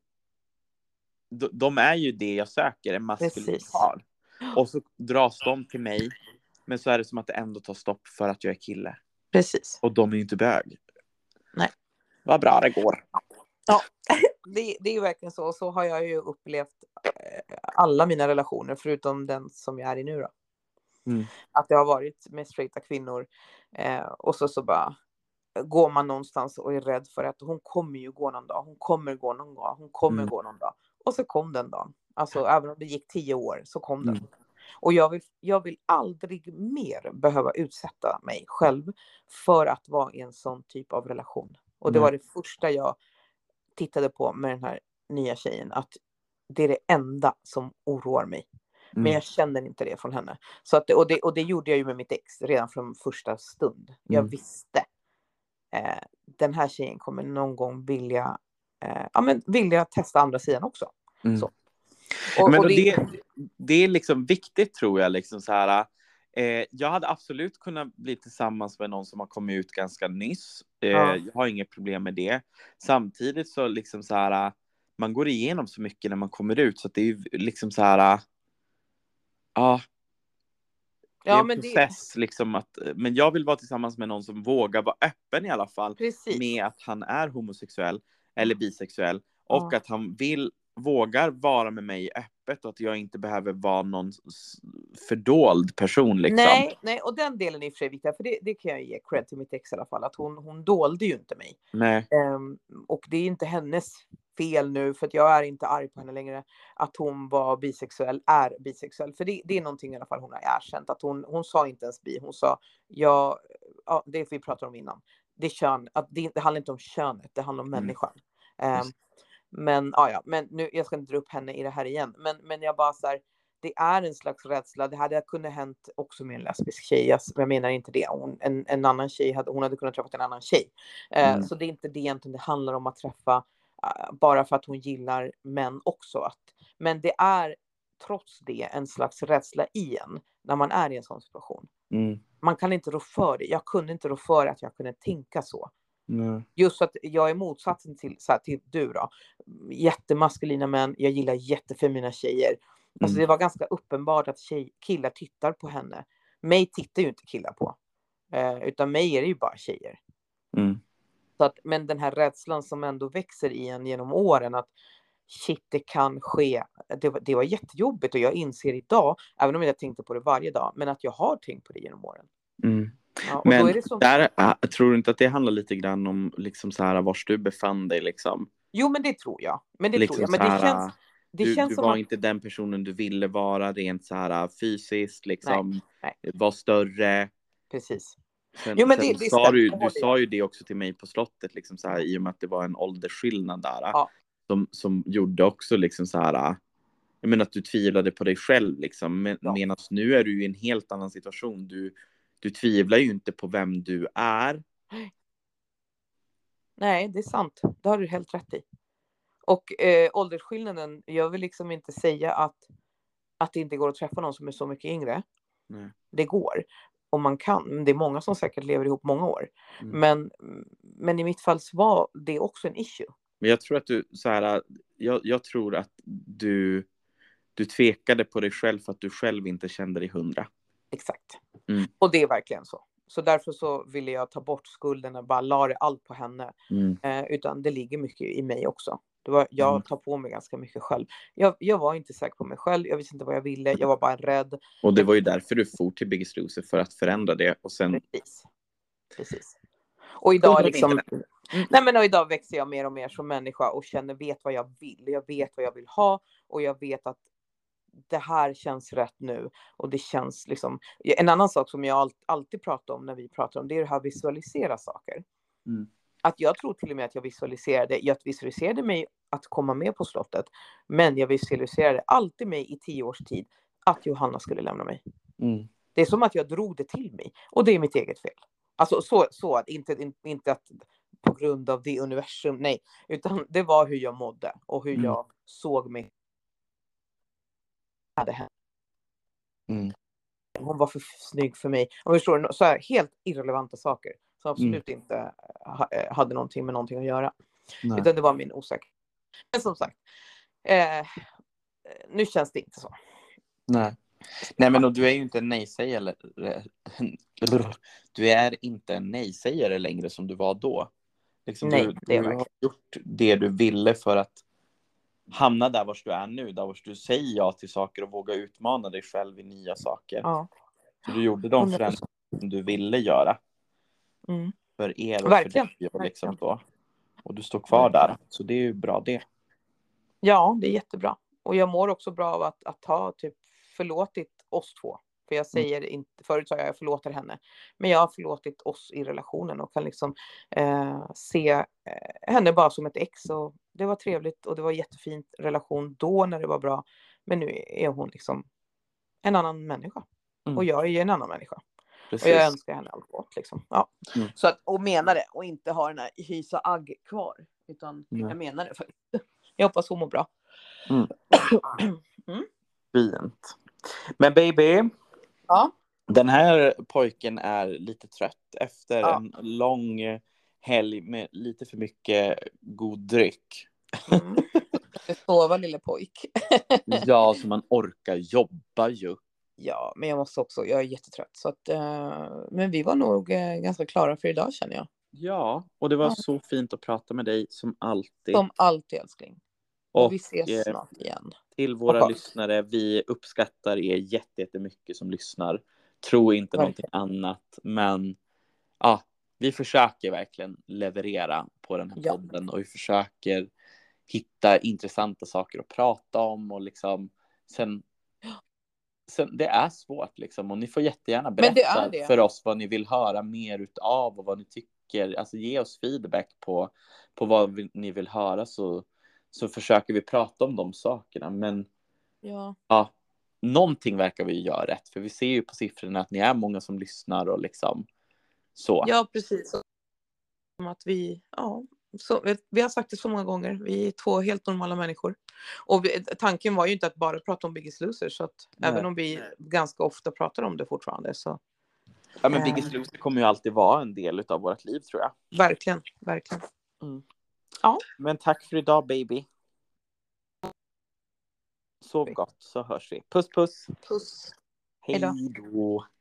de, de är ju det jag söker, en maskulin Precis. par. Och så dras de till mig, men så är det som att det ändå tar stopp för att jag är kille. Precis. Och de är ju inte bög. Nej. Vad bra det går. Ja, det, det är ju verkligen så. Och så har jag ju upplevt eh, alla mina relationer, förutom den som jag är i nu då. Mm. Att det har varit med straighta kvinnor. Eh, och så, så bara går man någonstans och är rädd för att hon kommer ju gå någon dag. Hon kommer gå någon dag. Hon kommer Mm. gå någon dag. Och så kom den dagen. Alltså även om det gick tio år så kom den. Mm. Och jag vill, jag vill aldrig mer behöva utsätta mig själv för att vara i en sån typ av relation. Och det Nej. var det första jag tittade på med den här nya tjejen. Att det är det enda som oroar mig. Mm. Men jag känner inte det från henne. Så att, och, det, och det gjorde jag ju med mitt ex redan från första stund. Jag Mm. visste. Eh, den här tjejen kommer någon gång vilja, eh, ja, men vilja testa andra sidan också. Mm. Så. Och, Men och det, det, det är liksom viktigt, tror jag. Liksom så här, eh, jag hade absolut kunnat bli tillsammans med någon som har kommit ut ganska nyss. Eh, Ja. Jag har inget problem med det. Samtidigt så liksom så här, man går igenom så mycket när man kommer ut, så att det är ju liksom så här, ja, det är ja, en men det, process liksom att, men jag vill vara tillsammans med någon som vågar vara öppen i alla fall precis. med att han är homosexuell eller bisexuell, och Ja. att han vill, vågar vara med mig öppet, och att jag inte behöver vara någon s- fördold person liksom. Nej, nej, och den delen är i och för sig viktig. För det, det kan jag ge cred till mitt ex i alla fall. Att hon, hon dolde ju inte mig. Nej. Um, och det är inte hennes fel nu, för att jag är inte arg på henne längre, att hon var bisexuell, är bisexuell. För det, det är någonting i alla fall hon har erkänt. Att hon, hon sa inte ens bi, hon sa, ja, ja det vi pratade om innan. Det, är kön, att det, det handlar inte om könet, det handlar om Mm. människan. Um, men ja, ja, men nu, jag ska inte dra upp henne i det här igen. Men, men jag bara så här, det är en slags rädsla. Det hade kunnat hänt också med en lesbisk tjej. Jag, jag menar inte det. Hon, en, en annan tjej hade, hon hade kunnat träffa en annan tjej. Eh, Mm. Så det är inte det egentligen det handlar om att träffa. Uh, bara för att hon gillar män också. Att, men det är trots det en slags rädsla i en. När man är i en sån situation. Mm. Man kan inte rå för det. Jag kunde inte rå för att jag kunde tänka så. Nej. Just att jag är motsatsen till, så här, till du då. Jättemaskulina män. Jag gillar jättefemina tjejer. Alltså Mm. det var ganska uppenbart att tjej, killar tittar på henne. Mig tittar ju inte killar på. Eh, utan mig är det ju bara tjejer. Mm. Så att, men den här rädslan som ändå växer i en genom åren. Att shit, det kan ske. Det var, det var jättejobbigt. Och jag inser idag, även om jag tänkte på det varje dag. Men att jag har tänkt på det genom åren. Mm. Ja, och Men då är det som... där, jag tror inte att det handlar lite grann om liksom så här, vars du befann dig liksom. Jo, men det tror jag. Men det Liksom tror jag. Men så här, det känns... Det du känns du som var att... inte den personen du ville vara rent så här fysiskt liksom. Nej, Var större. Precis. Sen, Jo, men sen det, det sa stämmer. du, Det du håller sa jag. ju det också till mig på slottet liksom så här, i och med att det var en åldersskillnad där. Ja. Som, som gjorde också liksom så här, jag menar att du tvivlade på dig själv liksom. Men, Ja. medan nu är du i en helt annan situation. Du, du tvivlar ju inte på vem du är. Nej, det är sant. Det har du helt rätt i. Och eh, åldersskillnaden, jag vill liksom inte säga att, att det inte går att träffa någon som är så mycket yngre. Nej. Det går. Och man kan. Det är många som säkert lever ihop många år. Mm. Men, men i mitt fall så var det också en issue. Men jag tror att du, så här, jag, jag tror att du, du tvekade på dig själv för att du själv inte kände dig hundra. Exakt. Mm. Och det är verkligen så. Så därför så ville jag ta bort skulden och bara la det allt på henne. Mm. Eh, utan det ligger mycket i mig också. Det var, jag Mm. tar på mig ganska mycket själv. Jag, jag var inte säker på mig själv. Jag visste inte vad jag ville. Jag var bara rädd. Och det var ju därför du for till Biggest Loser, för att förändra det. Och sen... Precis. Precis. Och idag liksom... Mm. Nej, men och idag växer jag mer och mer som människa och känner, vet vad jag vill. Jag vet vad jag vill ha. Och jag vet att det här känns rätt nu. Och det känns liksom, en annan sak som jag alltid pratar om när vi pratar om det är det här visualisera saker. Mm. Att jag tror till och med att jag visualiserade, jag visualiserade mig att komma med på slottet. Men jag visualiserade alltid mig i tio års tid att Johanna skulle lämna mig. Mm. Det är som att jag drog det till mig. Och det är mitt eget fel. Alltså så, så inte, inte att på grund av det universum, nej. Utan det var hur jag mådde och hur Mm. jag såg mig. Hade hänt. Mm. Hon var för snygg för mig. Om du förstår, så här, helt irrelevanta saker. Som absolut mm. inte ha, hade någonting med någonting att göra. Nej. Utan det var min osäkerhet. Men som sagt. Eh, nu känns det inte så. Nej. Nej, men du är ju inte en nej-sägare. Du är inte en nej-sägare längre som du var då. Liksom nej, du, det är du har gjort det du ville för att hamna där vars du är nu. Där vars du säger ja till saker och vågar utmana dig själv i nya saker. Ja. Så du gjorde de förändringar som du ville göra. Mm. För er och verkligen. för dig. Och, liksom då. Och du står kvar verkligen. Där. Så det är ju bra det. Ja, det är jättebra. Och jag mår också bra av att, att ha typ förlåtit oss två. För jag säger mm. inte, förut sa jag jag förlåter henne. Men jag har förlåtit oss i relationen och kan liksom eh, se eh, henne bara som ett ex. Och det var trevligt och det var jättefint relation då när det var bra. Men nu är hon liksom en annan människa. Mm. Och jag är ju en annan människa. Precis. Och jag önskar henne allt gott liksom. Ja. Mm. Så att, och menar det och inte ha den här hysa agg kvar. Utan mm. jag menar det faktiskt. Jag hoppas hon mår bra. Mm. mm. Fint. Men baby. Ja. Den här pojken är lite trött efter ja. en lång helg med lite för mycket god dryck. Mm. Jag sova lille pojk. Ja, så man orkar jobba ju. Ja, men jag måste också, jag är jättetrött. Så att, uh, men vi var nog uh, ganska klara för idag känner jag. Ja, och det var ja. så fint att prata med dig som alltid. Som alltid älskling. Och, och vi ses eh, snart igen. Till våra Aha. lyssnare, vi uppskattar er jättemycket som lyssnar. Tro inte verkligen. Någonting annat. Men ja, vi försöker verkligen leverera på den här ja. podden. Och vi försöker hitta intressanta saker att prata om. Och liksom, sen, sen det är svårt liksom. Och ni får jättegärna berätta det är det. För oss vad ni vill höra mer utav. Och vad ni tycker. Alltså ge oss feedback på, på vad vi, ni vill höra. Så, så försöker vi prata om de sakerna. Men ja. ja. Någonting verkar vi göra rätt. För vi ser ju på siffrorna att ni är många som lyssnar och liksom så. Ja, precis. Som att vi, ja, så, vi har sagt det så många gånger. Vi är två helt normala människor. Och vi, tanken var ju inte att bara prata om Biggest Loser. Så att även om vi ganska ofta pratar om det fortfarande så. Ja, men Biggest äh, Loser kommer ju alltid vara en del av vårt liv tror jag. Verkligen, verkligen. Mm. Ja. Men tack för idag baby. Sov gott så hörs vi. Puss puss. Puss. Hej då.